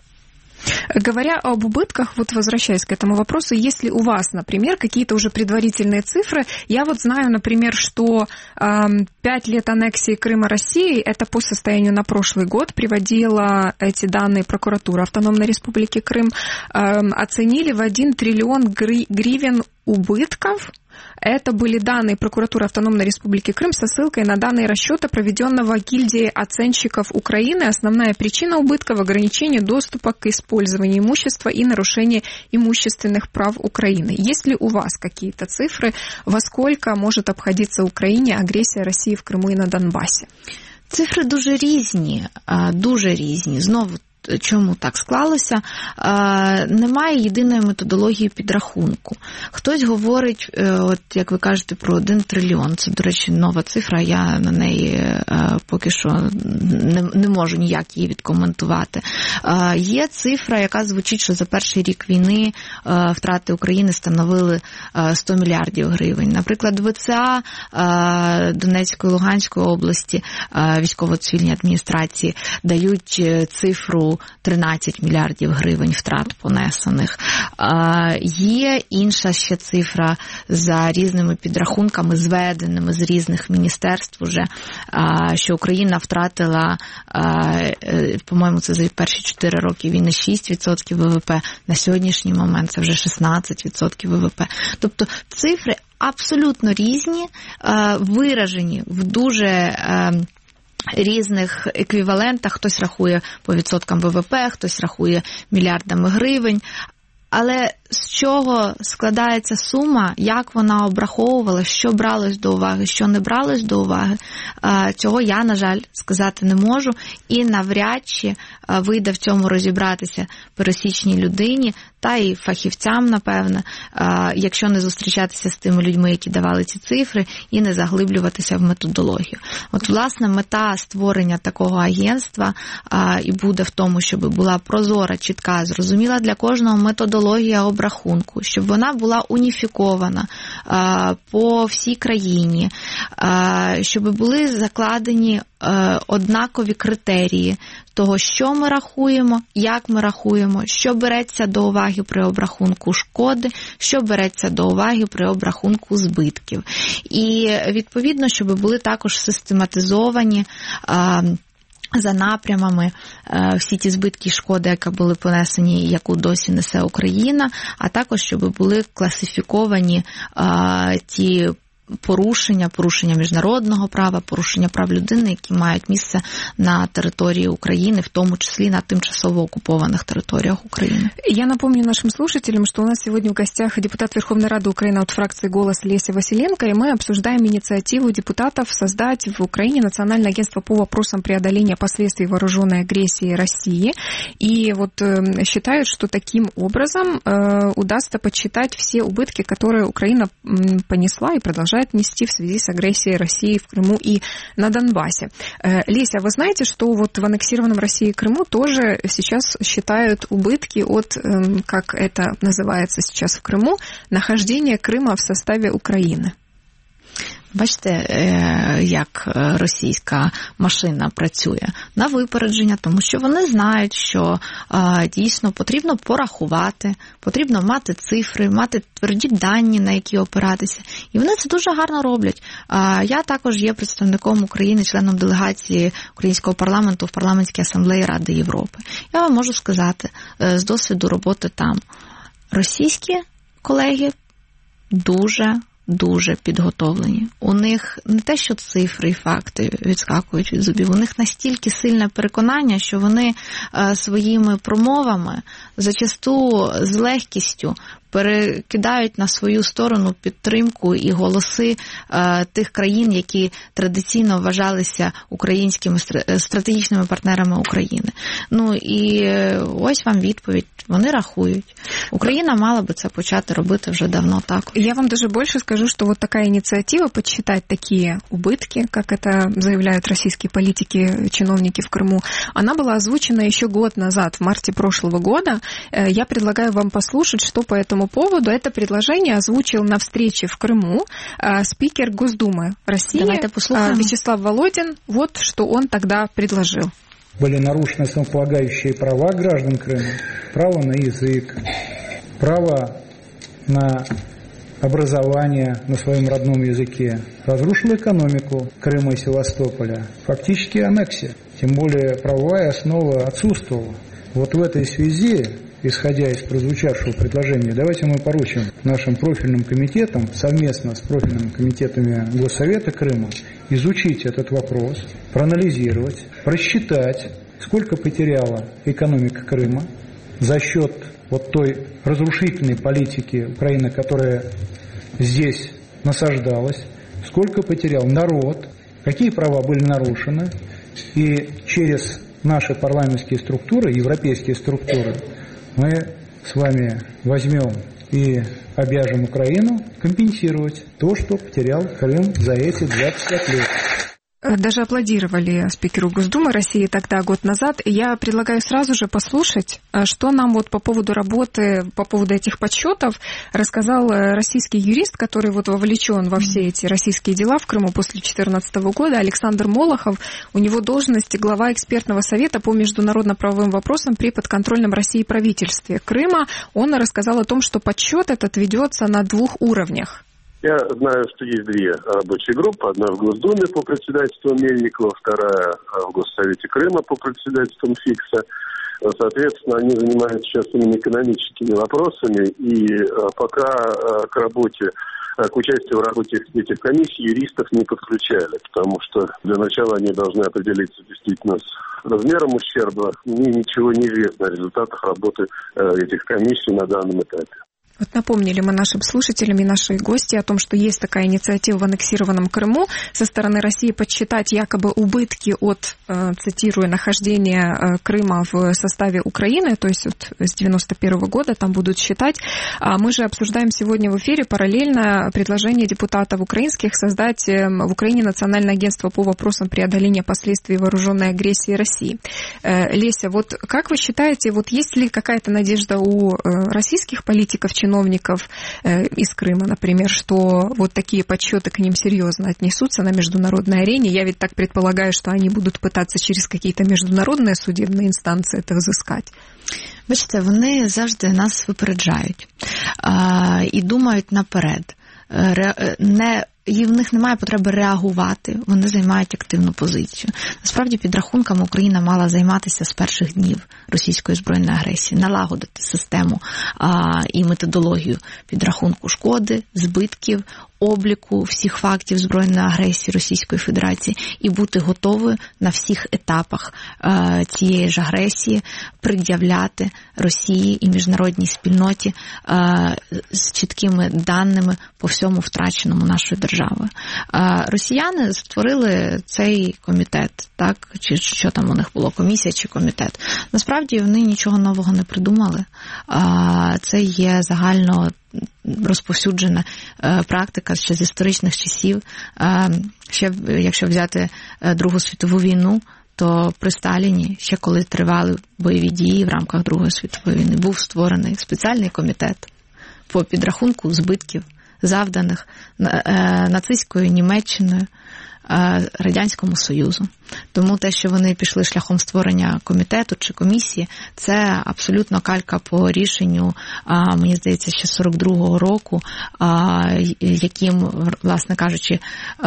Говоря об убытках, вот возвращаясь к этому вопросу, если у вас, например, какие-то уже предварительные цифры, я вот знаю, например, что э, пять лет аннексии Крыма России, это по состоянию на прошлый год, приводила эти данные прокуратура Автономной Республики Крым, э, оценили в один триллион гривен убытков. Это были данные прокуратуры Автономной Республики Крым со ссылкой на данные расчета, проведенного гильдией оценщиков Украины. Основная причина убытков – ограничение доступа к использованию имущества и нарушение имущественных прав Украины. Есть ли у вас какие-то цифры, во сколько может обходиться Украине агрессия России в Криму и на Донбасі? Цифри дуже різні, дуже різні. Знову, чому так склалося? Немає єдиної методології підрахунку. Хтось говорить, от як ви кажете, про один трильйон. Це, до речі, нова цифра, я на неї поки що не, не можу ніяк її відкоментувати. Є цифра, яка звучить, що за перший рік війни втрати України становили сто мільярдів гривень. Наприклад, в ВЦА Донецької, Луганської області військово-цивільні адміністрації дають цифру тринадцять мільярдів гривень втрат понесених. Є інша ще цифра за різними підрахунками, зведеними з різних міністерств уже, що Україна втратила, по-моєму, це за перші чотири роки війни шість відсотків ВВП, на сьогоднішній момент це вже шістнадцять відсотків ВВП. Тобто цифри абсолютно різні, виражені в дуже різних еквівалентах, хтось рахує по відсоткам ВВП, хтось рахує мільярдами гривень. Але з чого складається сума, як вона обраховувала, що бралось до уваги, що не бралось до уваги, цього я, на жаль, сказати не можу. І навряд чи вийде в цьому розібратися пересічній людині, та й фахівцям, напевне, якщо не зустрічатися з тими людьми, які давали ці цифри, і не заглиблюватися в методологію. От, власне, мета створення такого агентства і буде в тому, щоб була прозора, чітка, зрозуміла для кожного методологія обрахунку, щоб вона була уніфікована по всій країні, щоб були закладені однакові критерії того, що ми рахуємо, як ми рахуємо, що береться до уваги при обрахунку шкоди, що береться до уваги при обрахунку збитків. І, відповідно, щоб були також систематизовані за напрямами, всі ті збитки і шкоди, які були понесені, яку досі несе Україна, а також, щоб були класифіковані а, ті порушення, порушення міжнародного права, порушення прав людини, які мають місце на території України, в тому числі на тимчасово оккупованных территориях Украины. Я напомню нашим слушателям, что у нас сегодня в гостях депутат Верховной Рады Украины от фракции «Голос» Леся Василенко, и мы обсуждаем инициативу депутатов создать в Украине Национальное агентство по вопросам преодоления последствий вооруженной агрессии России. И вот э, считают, что таким образом э, удастся подсчитать все убытки, которые Украина э, понесла и продолжает нести в связи с агрессией России в Крыму и на Донбассе. Леся, вы знаете, что вот в аннексированном Россией Крыму тоже сейчас считают убытки от, как это называется сейчас в Крыму, нахождения Крыма в составе Украины? Бачите, як російська машина працює на випередження, тому що вони знають, що дійсно потрібно порахувати, потрібно мати цифри, мати тверді дані, на які опиратися. І вони це дуже гарно роблять. Я також є представником України, членом делегації українського парламенту в парламентській асамблеї Ради Європи. Я вам можу сказати з досвіду роботи там, російські колеги дуже дуже підготовлені. У них не те, що цифри і факти відскакують від зубів, у них настільки сильне переконання, що вони е, своїми промовами зачасту з легкістю перекидають на свою сторону підтримку і голоси е, тих країн, які традиційно вважалися українськими стратегічними партнерами України. Ну і ось вам відповідь. Вони рахують. Украина мала бы это почати робити вже давно так. Я вам даже больше скажу, что вот такая инициатива подсчитать такие убытки, как это заявляют российские политики, чиновники в Крыму, она была озвучена еще год назад, в марте прошлого года. Я предлагаю вам послушать, что по этому поводу. Это предложение озвучил на встрече в Крыму спикер Госдумы России Вячеслав Володин. Вот что он тогда предложил. Были нарушены основополагающие права граждан Крыма, право на язык, право на образование на своем родном языке, разрушил экономику Крыма и Севастополя, фактически аннексия, тем более правовая основа отсутствовала. Вот в этой связи, исходя из прозвучавшего предложения, давайте мы поручим нашим профильным комитетам, совместно с профильными комитетами Госсовета Крыма, изучить этот вопрос, проанализировать, просчитать, сколько потеряла экономика Крыма за счет вот той разрушительной политики Украины, которая здесь насаждалась, сколько потерял народ, какие права были нарушены, и через наши парламентские структуры, европейские структуры, мы с вами возьмем и обяжем Украину компенсировать то, что потерял Крым за эти двадцать лет. Даже аплодировали спикеру Госдумы России тогда, год назад. Я предлагаю сразу же послушать, что нам вот по поводу работы, по поводу этих подсчетов рассказал российский юрист, который вот вовлечен во все эти российские дела в Крыму после две тысячи четырнадцатого года, Александр Молохов. У него должность глава экспертного совета по международно-правовым вопросам при подконтрольном России правительстве Крыма. Он рассказал о том, что подсчет этот ведется на двух уровнях. Я знаю, что есть две рабочие группы. Одна в Госдуме по председательству Мельникова, вторая в Госсовете Крыма по председательству ФИКСа. Соответственно, они занимаются сейчас именно экономическими вопросами. И пока к работе, к участию в работе этих комиссий юристов не подключали. Потому что для начала они должны определиться действительно с размером ущерба. Мне ничего не известно о результатах работы этих комиссий на данном этапе. Вот напомнили мы нашим слушателям и нашей гости о том, что есть такая инициатива в аннексированном Крыму со стороны России подсчитать якобы убытки от, цитирую, нахождения Крыма в составе Украины, то есть вот с девяносто первого года там будут считать. А мы же обсуждаем сегодня в эфире параллельно предложение депутатов украинских создать в Украине Национальное агентство по вопросам преодоления последствий вооруженной агрессии России. Леся, вот как вы считаете, вот есть ли какая-то надежда у российских политиков, чиновников э, из Крыма, например, что вот такие подсчеты к ним серьезно отнесутся на международной арене? Я ведь так предполагаю, что они будут пытаться через какие-то международные судебные инстанции это взыскать. Бачите, вони завжди нас випереджають а, і думають наперед. Ре, не і в них немає потреби реагувати, вони займають активну позицію. Насправді, підрахунками Україна мала займатися з перших днів російської збройної агресії, налагодити систему а, і методологію підрахунку шкоди, збитків, обліку всіх фактів збройної агресії Російської Федерації і бути готовою на всіх етапах е, цієї ж агресії пред'являти Росії і міжнародній спільноті е, з чіткими даними по всьому втраченому нашою державою. Е, росіяни створили цей комітет, так, чи що там у них було, комісія чи комітет. Насправді вони нічого нового не придумали. Е, це є загально розповсюджена е, практика ще з історичних часів. Е, ще, якщо взяти е, Другу світову війну, то при Сталіні, ще коли тривали бойові дії в рамках Другої світової війни, був створений спеціальний комітет по підрахунку збитків, завданих е, нацистською Німеччиною, Радянському Союзу. Тому те, що вони пішли шляхом створення комітету чи комісії, це абсолютно калька по рішенню, мені здається, ще сорок другого року, яким, власне кажучи,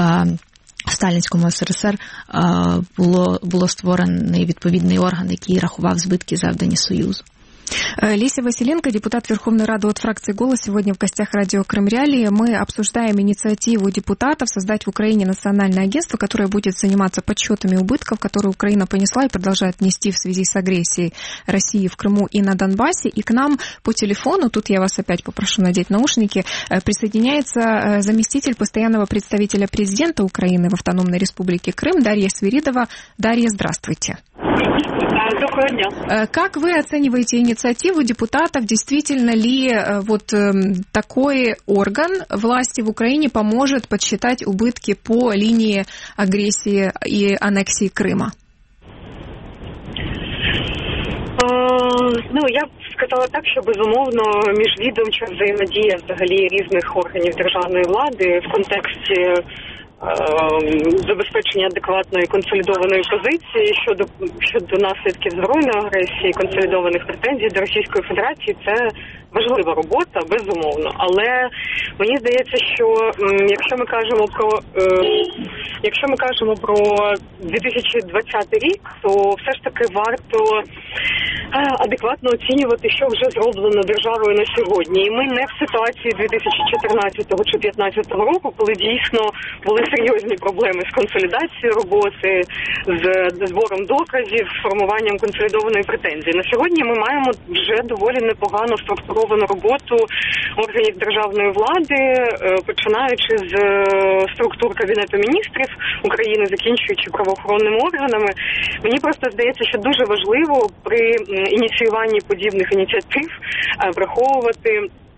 в Сталінському ес ер ес ер було, було створений відповідний орган, який рахував збитки, завдані Союзу. Леся Василенко, депутат Верховной Рады от фракции «Голос», сегодня в гостях радио Крым Реалии. Мы обсуждаем инициативу депутатов создать в Украине национальное агентство, которое будет заниматься подсчетами убытков, которые Украина понесла и продолжает нести в связи с агрессией России в Крыму и на Донбассе. И к нам по телефону, тут я вас опять попрошу надеть наушники, присоединяется заместитель постоянного представителя президента Украины в Автономной Республике Крым Дарья Свиридова. Дарья, здравствуйте. Доброго дня. Как вы оцениваете инициативу депутатов? Действительно ли вот такой орган власти в Украине поможет подсчитать убытки по линии агрессии и аннексии Крыма? Ну, я б сказала так, що, безумовно, міжвідомча взаємодія взагалі різних органів державної влади в контексті забезпечення адекватної консолідованої позиції щодо щодо наслідків збройної агресії, консолідованих претензій до Російської Федерації, це важлива робота, безумовно. Але мені здається, що якщо ми кажемо про якщо ми кажемо про дві тисячі двадцятий рік, то все ж таки варто адекватно оцінювати, що вже зроблено державою на сьогодні. І ми не в ситуації дві тисячі чотирнадцятого чи п'ятнадцятого року, коли дійсно були серйозні проблеми з консолідацією роботи, з збором доказів, формуванням консолідованої претензії. На сьогодні ми маємо вже доволі непогано структуровану роботу органів державної влади, починаючи з структур Кабінету міністрів України, закінчуючи правоохоронними органами. Мені просто здається, що дуже важливо при ініціюванні подібних ініціатив враховувати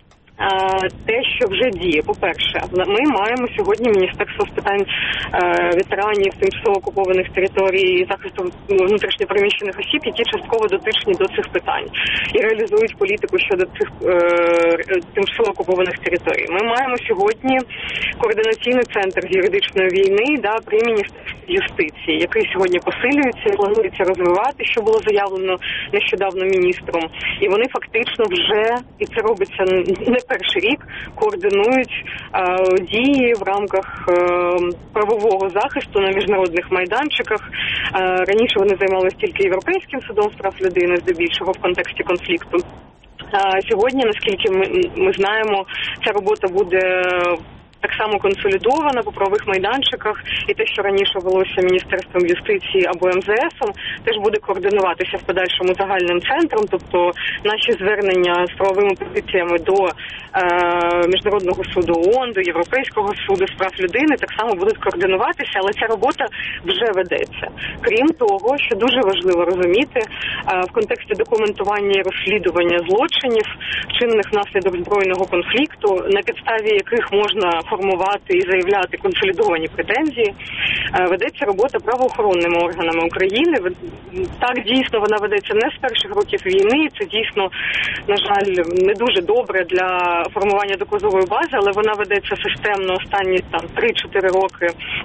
те, що вже діє. По-перше, ми маємо сьогодні Міністерство з питань ветеранів, тимчасово окупованих територій і захисту внутрішньопереміщених осіб, які частково дотичні до цих питань і реалізують політику щодо цих тимчасово окупованих територій. Ми маємо сьогодні координаційний центр з юридичної війни, да, при Міністерстві юстиції, який сьогодні посилюється і планується розвивати, що було заявлено нещодавно міністром. І вони фактично вже, і це робиться не перший рік, координують е, дії в рамках е, правового захисту на міжнародних майданчиках. Е, раніше вони займалися тільки Європейським судом з прав людини, здебільшого в контексті конфлікту. А сьогодні, наскільки ми, ми знаємо, ця робота буде так само консолідована по правових майданчиках, і те, що раніше велося Міністерством юстиції або ем зе есом, теж буде координуватися в подальшому загальним центром, тобто наші звернення з правовими позиціями до е, Міжнародного суду ООН, до Європейського суду з прав людини так само будуть координуватися, але ця робота вже ведеться. Крім того, що дуже важливо розуміти, е, в контексті документування і розслідування злочинів, вчинених внаслідок збройного конфлікту, на підставі яких можна формувати і заявляти консолідовані претензії, ведеться робота правоохоронними органами України. Так, дійсно, вона ведеться не з перших років війни, це дійсно, на жаль, не дуже добре для формування доказової бази, але вона ведеться системно останні там три-чотири роки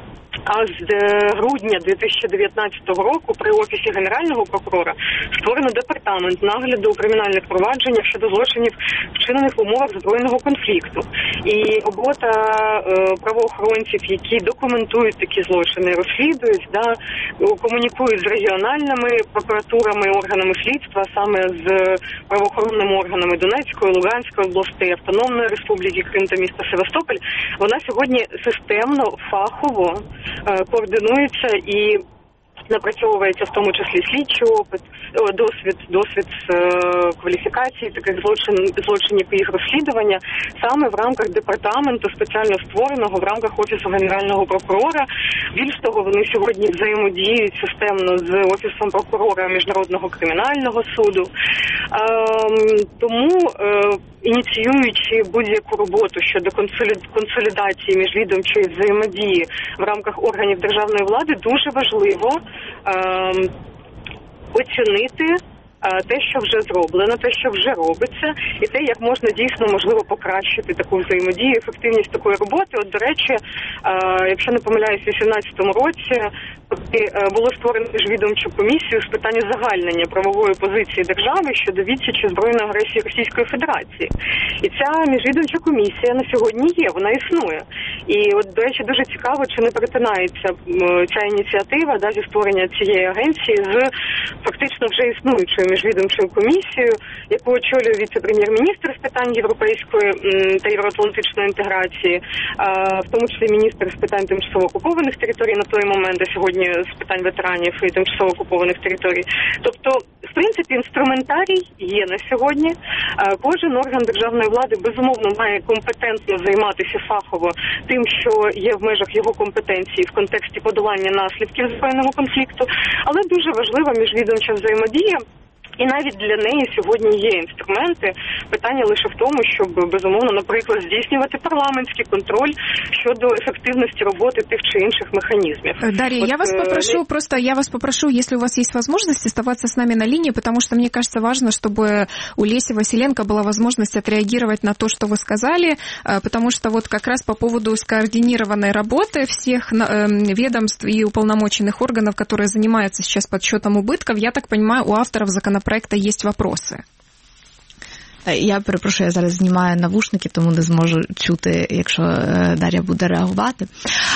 А з грудня дві тисячі дев'ятнадцятого року при Офісі Генерального прокурора створено департамент нагляду у кримінальних провадженнях щодо злочинів, вчинених в умовах збройного конфлікту. І робота е, правоохоронців, які документують такі злочини, розслідують, да, комунікують з регіональними прокуратурами, органами слідства, саме з правоохоронними органами Донецької, Луганської областей, Автономної Республіки Крим та міста Севастополь, вона сьогодні системно, фахово координується і напрацьовується в тому числі слідчий опит, досвід, досвід з кваліфікації таких злочин, злочинів і їх розслідування саме в рамках департаменту, спеціально створеного в рамках Офісу Генерального прокурора. Більш того, вони сьогодні взаємодіють системно з Офісом прокурора Міжнародного кримінального суду. Ем, тому е, ініціюючи будь-яку роботу щодо консолідації міжвідомчої взаємодії в рамках органів державної влади, дуже важливо ем, оцінити те, що вже зроблено, те, що вже робиться, і те, як можна дійсно, можливо, покращити таку взаємодію, ефективність такої роботи. От, до речі, якщо не помиляюсь, у вісімнадцятому році було створено міжвідомчу комісію з питань узагальнення правової позиції держави щодо відсічі збройної агресії Російської Федерації. І ця міжвідомча комісія на сьогодні є, вона існує. І, от, до речі, дуже цікаво, чи не перетинається ця ініціатива, да, зі створення цієї агенції з фактично вже існуючою міжвідомчою комісією, яку очолює віце-прем'єр-міністр з питань європейської та євроатлантичної інтеграції, в тому числі міністр з питань тимчасово окупованих територій на той момент, а сьогодні з питань ветеранів і тимчасово окупованих територій. Тобто, в принципі, інструментарій є на сьогодні. Кожен орган державної влади, безумовно, має компетентно займатися фахово тим, що є в межах його компетенції в контексті подолання наслідків збройного конфлікту, але дуже важлива міжвідомча взаємодія. І навіть для неї сьогодні є інструменти. Питання лише в тому, щоб, безумовно, наприклад, здійснювати парламентський контроль щодо ефективности работы тех чи інших механизмов. Дарья, вот, я вас попрошу, э... просто я вас попрошу, если у вас есть возможность, оставаться с нами на линии, потому что мне кажется важно, чтобы у Леси Василенко была возможность отреагировать на то, что вы сказали, потому что вот как раз по поводу скоординированной работы всех ведомств и уполномоченных органов, которые занимаются сейчас подсчетом убытков, я так понимаю, у авторов законопроекта проекта есть вопросы. Я перепрошую, я зараз знімаю навушники, тому не зможу чути, якщо Дар'я буде реагувати.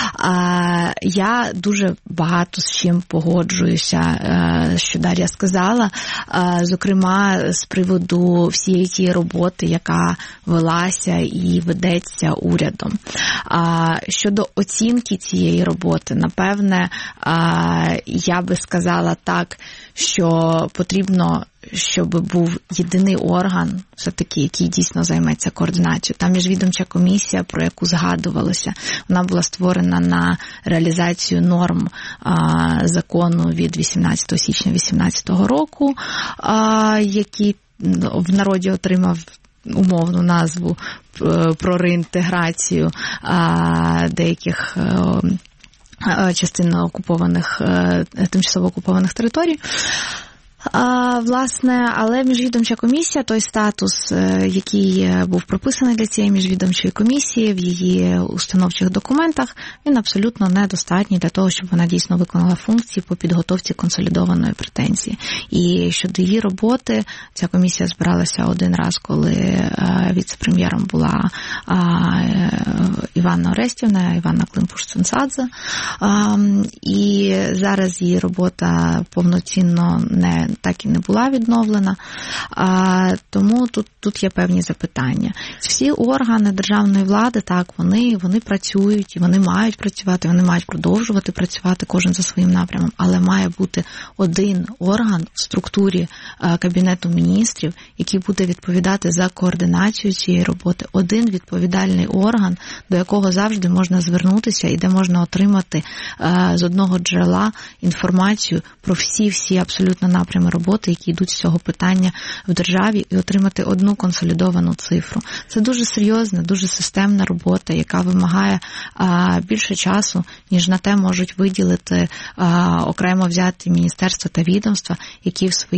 Я дуже багато з чим погоджуюся, що Дар'я сказала, зокрема з приводу всієї тієї роботи, яка велася і ведеться урядом. Щодо оцінки цієї роботи, напевне, я би сказала так, що потрібно, щоб був єдиний орган, все-таки, який дійсно займеться координацією. Там міжвідомча комісія, про яку згадувалося, вона була створена на реалізацію норм а, закону від вісімнадцятого січня вісімнадцятого року, а, який в народі отримав умовну назву про реінтеграцію а, деяких а, частин окупованих, тимчасово окупованих територій. А, власне, але міжвідомча комісія, той статус, який був прописаний для цієї міжвідомчої комісії в її установчих документах, він абсолютно недостатній для того, щоб вона дійсно виконала функції по підготовці консолідованої претензії. І щодо її роботи, ця комісія збиралася один раз, коли віце-прем'єром була Іванна Орестівна, Іванна Климпуш-Цинцадзе, і зараз її робота повноцінно не так і не була відновлена, а, тому тут, тут є певні запитання. Всі органи державної влади, так, вони, вони працюють, і вони мають працювати, вони мають продовжувати працювати, кожен за своїм напрямом, але має бути один орган в структурі а, Кабінету міністрів, який буде відповідати за координацію цієї роботи. Один відповідальний орган, до якого завжди можна звернутися і де можна отримати а, з одного джерела інформацію про всі-всі абсолютно напрями роботи, які йдуть з цього питання в державі, і отримати одну консолідовану цифру. Це дуже серйозна, дуже системна робота, яка вимагає а, більше часу, ніж на те можуть виділити а, окремо взяти міністерства та відомства, які в своєму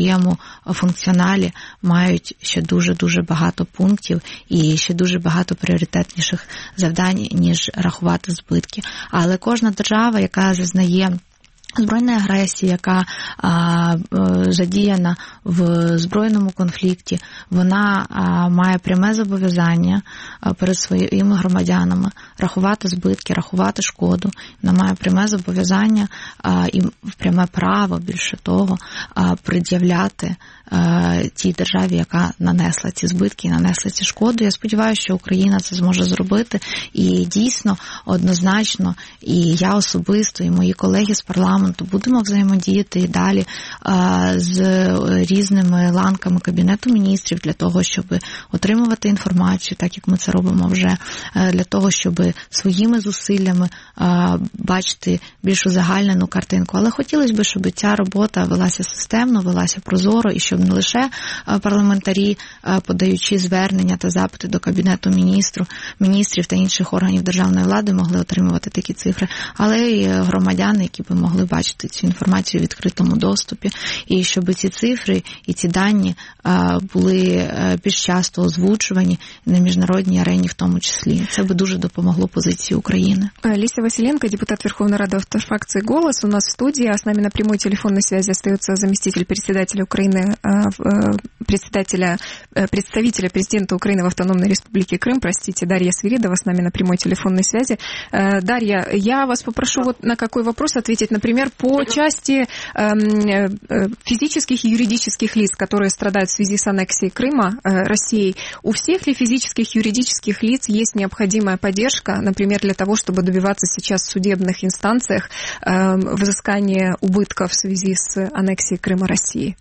функціоналі мають ще дуже-дуже багато пунктів і ще дуже багато пріоритетніших завдань, ніж рахувати збитки. Але кожна держава, яка зазнає збройної агресії, яка а, задіяна в збройному конфлікті, вона а, має пряме зобов'язання а, перед своїми громадянами рахувати збитки, рахувати шкоду. Вона має пряме зобов'язання а, і пряме право, більше того, а, пред'являти а, тій державі, яка нанесла ці збитки і нанесла ці шкоду. Я сподіваюся, що Україна це зможе зробити. І дійсно, однозначно, і я особисто, і мої колеги з парламенту будемо взаємодіяти і далі а, з різними ланками Кабінету міністрів для того, щоб отримувати інформацію, так як ми це робимо вже, для того, щоб своїми зусиллями а, бачити більш узагальнену картинку. Але хотілося б, щоб ця робота велася системно, велася прозоро, і щоб не лише парламентарі, подаючи звернення та запити до Кабінету міністрів, міністрів та інших органів державної влади, могли отримувати такі цифри, але й громадяни, які би могли бачити цю інформацію у відкритому доступі, і щоб ці цифри і ці дані були більш часто озвучувані на міжнародній арені в тому числі. Це би дуже допомогло позиції України. Лися Василенко, депутат Верховной Рады от фракции «Голос», у нас в студии, а с нами на прямой телефонной связи остается заместитель председателя Украины, председателя, представителя президента Украины в Автономной Республике Крым, простите, Дарья Свиридова с нами на прямой телефонной связи. Дарья, я вас попрошу вот на какой вопрос ответить, например, по части э, физических и юридических лиц, которые страдают в связи с аннексией Крыма э, Россией. У всех ли физических и юридических лиц есть необходимая поддержка, например, для того, чтобы добиваться сейчас в судебных инстанциях э, взыскания убытков в связи с аннексией Крыма России?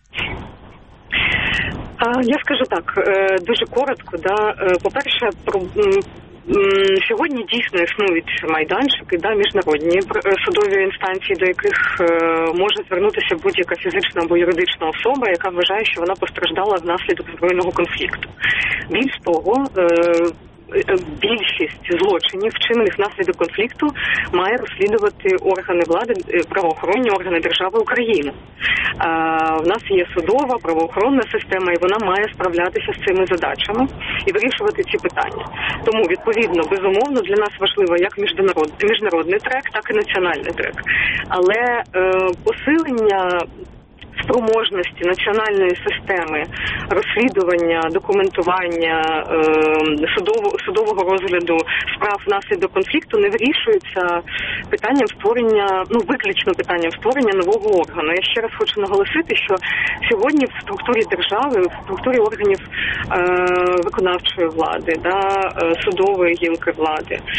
Я скажу так, дуже коротко. Да. По-перше, про... сьогодні дійсно існують майданчики, да, міжнародні судові інстанції, до яких може звернутися будь-яка фізична або юридична особа, яка вважає, що вона постраждала внаслідок збройного конфлікту. Більш того, більшість злочинів, вчинених внаслідок конфлікту, має розслідувати органи влади, правоохоронні органи держави України. В нас є судова, правоохоронна система, і вона має справлятися з цими задачами і вирішувати ці питання. Тому, відповідно, безумовно, для нас важливо як міжнародний, міжнародний трек, так і національний трек. Але е, посилення спроможності національної системи розслідування, документування, е, судово, судового розгляду справ внаслідок конфлікту не вирішується питанням створення, ну виключно питанням створення нового органу. Я ще раз хочу наголосити, що сьогодні в структурі держави, в структурі органів е, виконавчої влади, да, судової гілки влади е,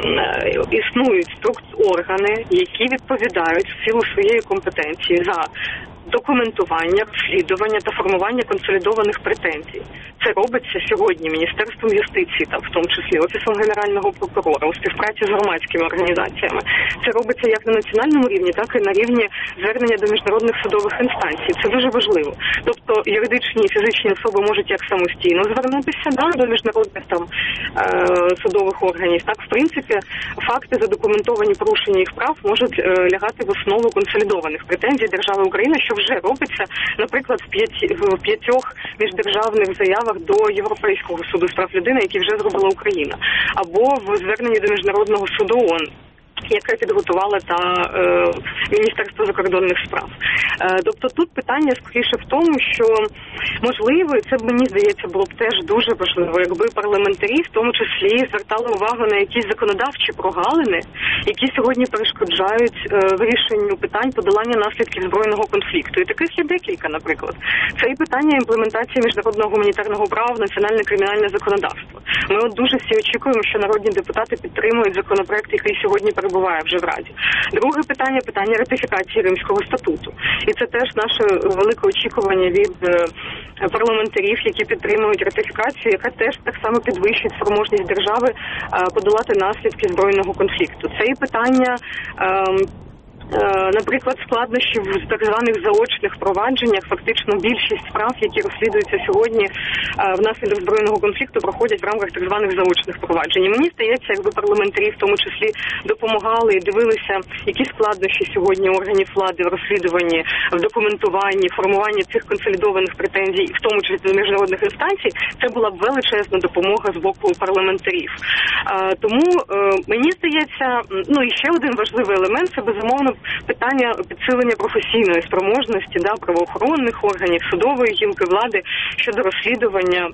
існують струк- органи, які відповідають в силу своєї компетенції за документування, розслідування та формування консолідованих претензій. Це робиться сьогодні Міністерством юстиції, там, в тому числі Офісом Генерального прокурора, у співпраці з громадськими організаціями. Це робиться як на національному рівні, так і на рівні звернення до міжнародних судових інстанцій. Це дуже важливо. Тобто юридичні і фізичні особи можуть як самостійно звернутися, да, до міжнародних там, е- судових органів. Так, в принципі, факти задокументовані порушення їх прав можуть е- лягати в основу консолідованих претензій держави України, що вже робиться, наприклад, в, п'яті, в п'ятьох міждержавних заявах до Європейського суду з прав людини, які вже зробила Україна, або в зверненні до Міжнародного суду ООН, яке підготувало та е, Міністерство закордонних справ. Е, тобто тут питання скоріше в тому, що можливо, і це, мені здається, було б теж дуже важливо, якби парламентарі в тому числі звертали увагу на якісь законодавчі прогалини, які сьогодні перешкоджають е, вирішенню питань подолання наслідків збройного конфлікту. І таких є декілька, наприклад. Це і питання імплементації міжнародного гуманітарного права в національне кримінальне законодавство. Ми от дуже всі очікуємо, що народні депутати підтримують законопроект, який сьогодні перебуває вже в Раді. Друге питання – питання ратифікації Римського статуту. І це теж наше велике очікування від парламентарів, які підтримують ратифікацію, яка теж так само підвищить спроможність держави подолати наслідки збройного конфлікту. Це і питання Наприклад, складнощів в так званих заочних провадженнях. Фактично більшість справ, які розслідуються сьогодні внаслідок збройного конфлікту, проходять в рамках так званих заочних проваджень. І мені здається, якби парламентарі в тому числі допомагали і дивилися, які складнощі сьогодні органів влади в розслідуванні, в документуванні, формуванні цих консолідованих претензій, в тому числі до міжнародних інстанцій, це була б величезна допомога з боку парламентарів. Тому мені здається, ну і ще один важливий елемент – це, безумовно, питання підсилення професійної спроможності, да, правоохоронних органів, судової гілки влади щодо розслідування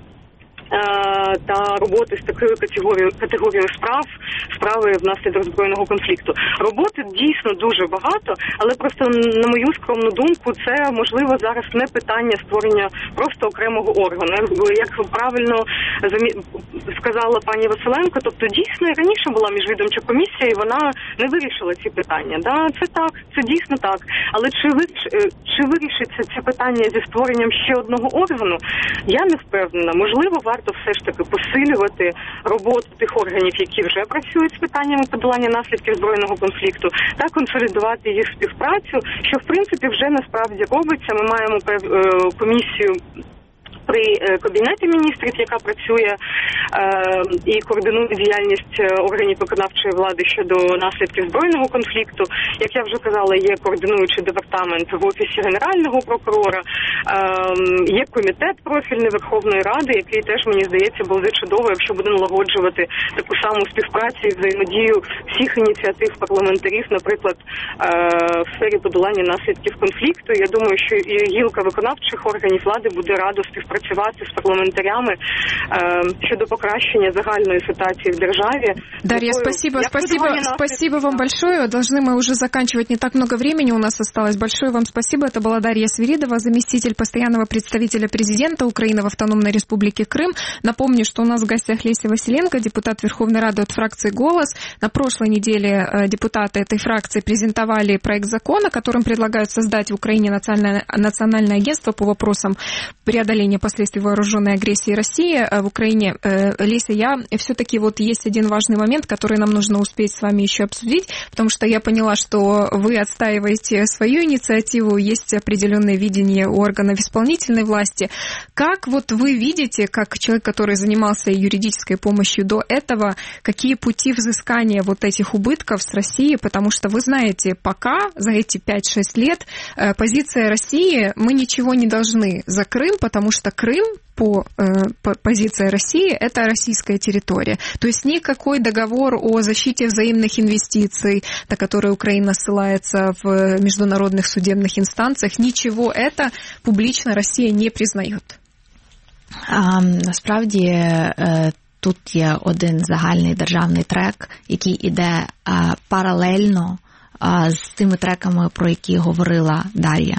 та роботи з такою категорією, категорією справ, справи внаслідок збройного конфлікту. Роботи дійсно дуже багато, але просто, на мою скромну думку, це, можливо, зараз не питання створення просто окремого органу. Як правильно сказала пані Василенко, тобто дійсно і раніше була міжвідомча комісія, і вона не вирішила ці питання. Да, це так, це дійсно так. Але чи, чи вирішиться це питання зі створенням ще одного органу, я не впевнена. Можливо, варто то все ж таки посилювати роботу тих органів, які вже працюють з питаннями подолання наслідків збройного конфлікту, та консолідувати їх співпрацю, що в принципі вже насправді робиться. Ми маємо комісію при Кабінеті міністрів, яка працює е, і координує діяльність органів виконавчої влади щодо наслідків збройного конфлікту. Як я вже казала, є координуючий департамент в Офісі Генерального прокурора, е, є комітет профільний Верховної Ради, який теж, мені здається, буде чудово, якщо буде налагоджувати таку саму співпрацю і взаємодію всіх ініціатив парламентарів, наприклад, е, в сфері подолання наслідків конфлікту. Я думаю, що і гілка виконавчих органів влади буде радо співпрацювати працювати з парламентарями э, щодо покращения загальной ситуации в державе. Дарья, Такое... спасибо, спасибо, спасибо вам большое. Должны мы уже заканчивать, не так много времени у нас осталось. Большое вам спасибо. Это была Дарья Свиридова, заместитель постоянного представителя президента Украины в Автономной Республике Крым. Напомню, что у нас в гостях Леся Василенко, депутат Верховной Рады от фракции «Голос». На прошлой неделе депутаты этой фракции презентовали проект закона, которым предлагают создать в Украине национальное, национальное агентство по вопросам преодоления последствий вооруженной агрессии России в Украине. Леся, я все-таки вот есть один важный момент, который нам нужно успеть с вами еще обсудить, потому что я поняла, что вы отстаиваете свою инициативу, есть определенное видение у органов исполнительной власти. Как вот вы видите, как человек, который занимался юридической помощью до этого, какие пути взыскания вот этих убытков с Россией, потому что вы знаете, пока за эти пять-шесть лет позиция России, мы ничего не должны за Крым, потому что Крым по, по позиции России – это российская территория. То есть никакой договор о защите взаимных инвестиций, на который Украина ссылается в международных судебных инстанциях, ничего это публично Россия не признает. А, насправді тут є один загальний державний трек, який іде а, паралельно а, з тими треками, про які говорила Дар'я.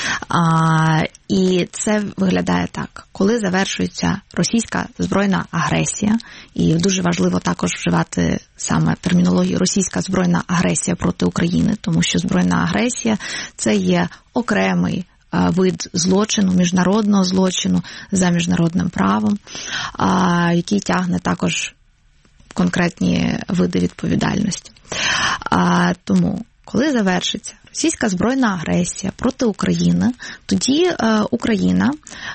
А, і це виглядає так. Коли завершується російська збройна агресія, і дуже важливо також вживати саме термінологію російська збройна агресія проти України, тому що збройна агресія – це є окремий вид злочину, міжнародного злочину за міжнародним правом, який тягне також конкретні види відповідальності. Тому, коли завершиться російська збройна агресія проти України, тоді Україна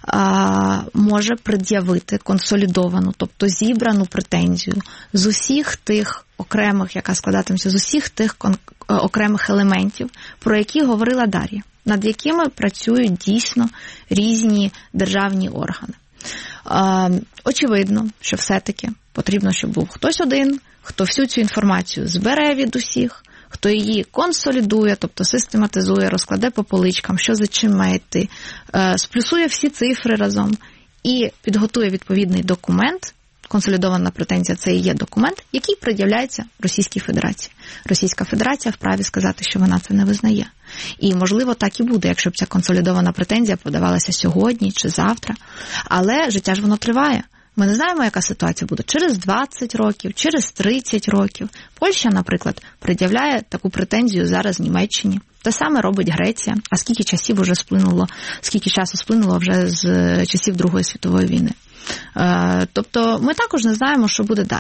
може пред'явити консолідовану, тобто зібрану претензію з усіх тих окремих, яка складатиметься з усіх тих окремих елементів, про які говорила Дар'я, над якими працюють дійсно різні державні органи. Е, очевидно, що все-таки потрібно, щоб був хтось один, хто всю цю інформацію збере від усіх, хто її консолідує, тобто систематизує, розкладе по поличкам, що за чим має йти, е, сплюсує всі цифри разом і підготує відповідний документ. Консолідована претензія – це і є документ, який пред'являється Російській Федерації. Російська Федерація вправі сказати, що вона це не визнає. І, можливо, так і буде, якщо б ця консолідована претензія подавалася сьогодні чи завтра. Але життя ж воно триває. Ми не знаємо, яка ситуація буде через двадцять років, через тридцять років. Польща, наприклад, пред'являє таку претензію зараз в Німеччині. Те саме робить Греція. А скільки часів вже сплинуло, скільки часу сплинуло вже з часів Другої світової війни. Тобто ми також не знаємо, що буде далі.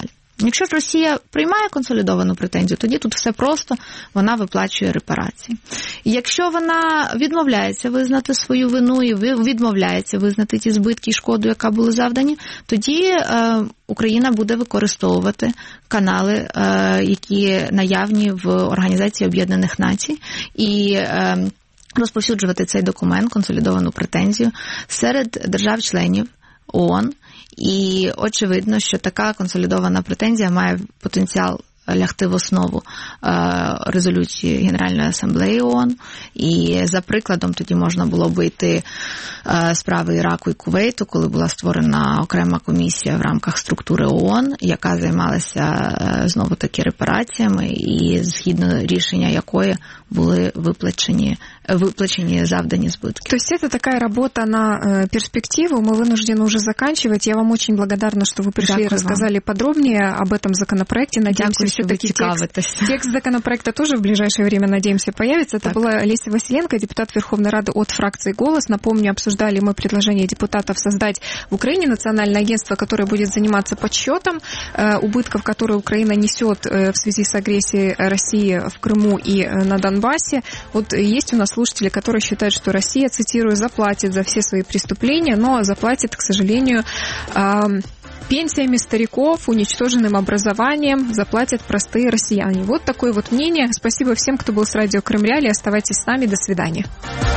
Якщо ж Росія приймає консолідовану претензію, тоді тут все просто, вона виплачує репарації. Якщо вона відмовляється визнати свою вину і відмовляється визнати ті збитки і шкоду, яка були завдані, тоді е, Україна буде використовувати канали, е, які наявні в Організації Об'єднаних Націй, і е, розповсюджувати цей документ, консолідовану претензію, серед держав-членів ООН. І очевидно, що така консолідована претензія має потенціал лягти в основу резолюції Генеральної асамблеї ООН. І за прикладом тоді можна було би йти справи Іраку і Кувейту, коли була створена окрема комісія в рамках структури ООН, яка займалася знову-таки репараціями, і згідно рішення якої були выплачены, выплачены завдани збытки. То есть это такая работа на перспективу, мы вынуждены уже заканчивать. Я вам очень благодарна, что вы пришли и рассказали вам подробнее об этом законопроекте. Надеемся, все-таки текст, текст законопроекта тоже в ближайшее время, надеемся, появится. Это так. Была Леся Василенко, депутат Верховной Рады от фракции «Голос». Напомню, обсуждали мы предложение депутатов создать в Украине национальное агентство, которое будет заниматься подсчетом э, убытков, которые Украина несет э, в связи с агрессией России в Крыму и э, на Донбассе. Вот есть у нас слушатели, которые считают, что Россия, цитирую, заплатит за все свои преступления, но заплатит, к сожалению, э, пенсиями стариков, уничтоженным образованием, заплатят простые россияне. Вот такое вот мнение. Спасибо всем, кто был с радио Крым Реалии. Оставайтесь с нами. До свидания.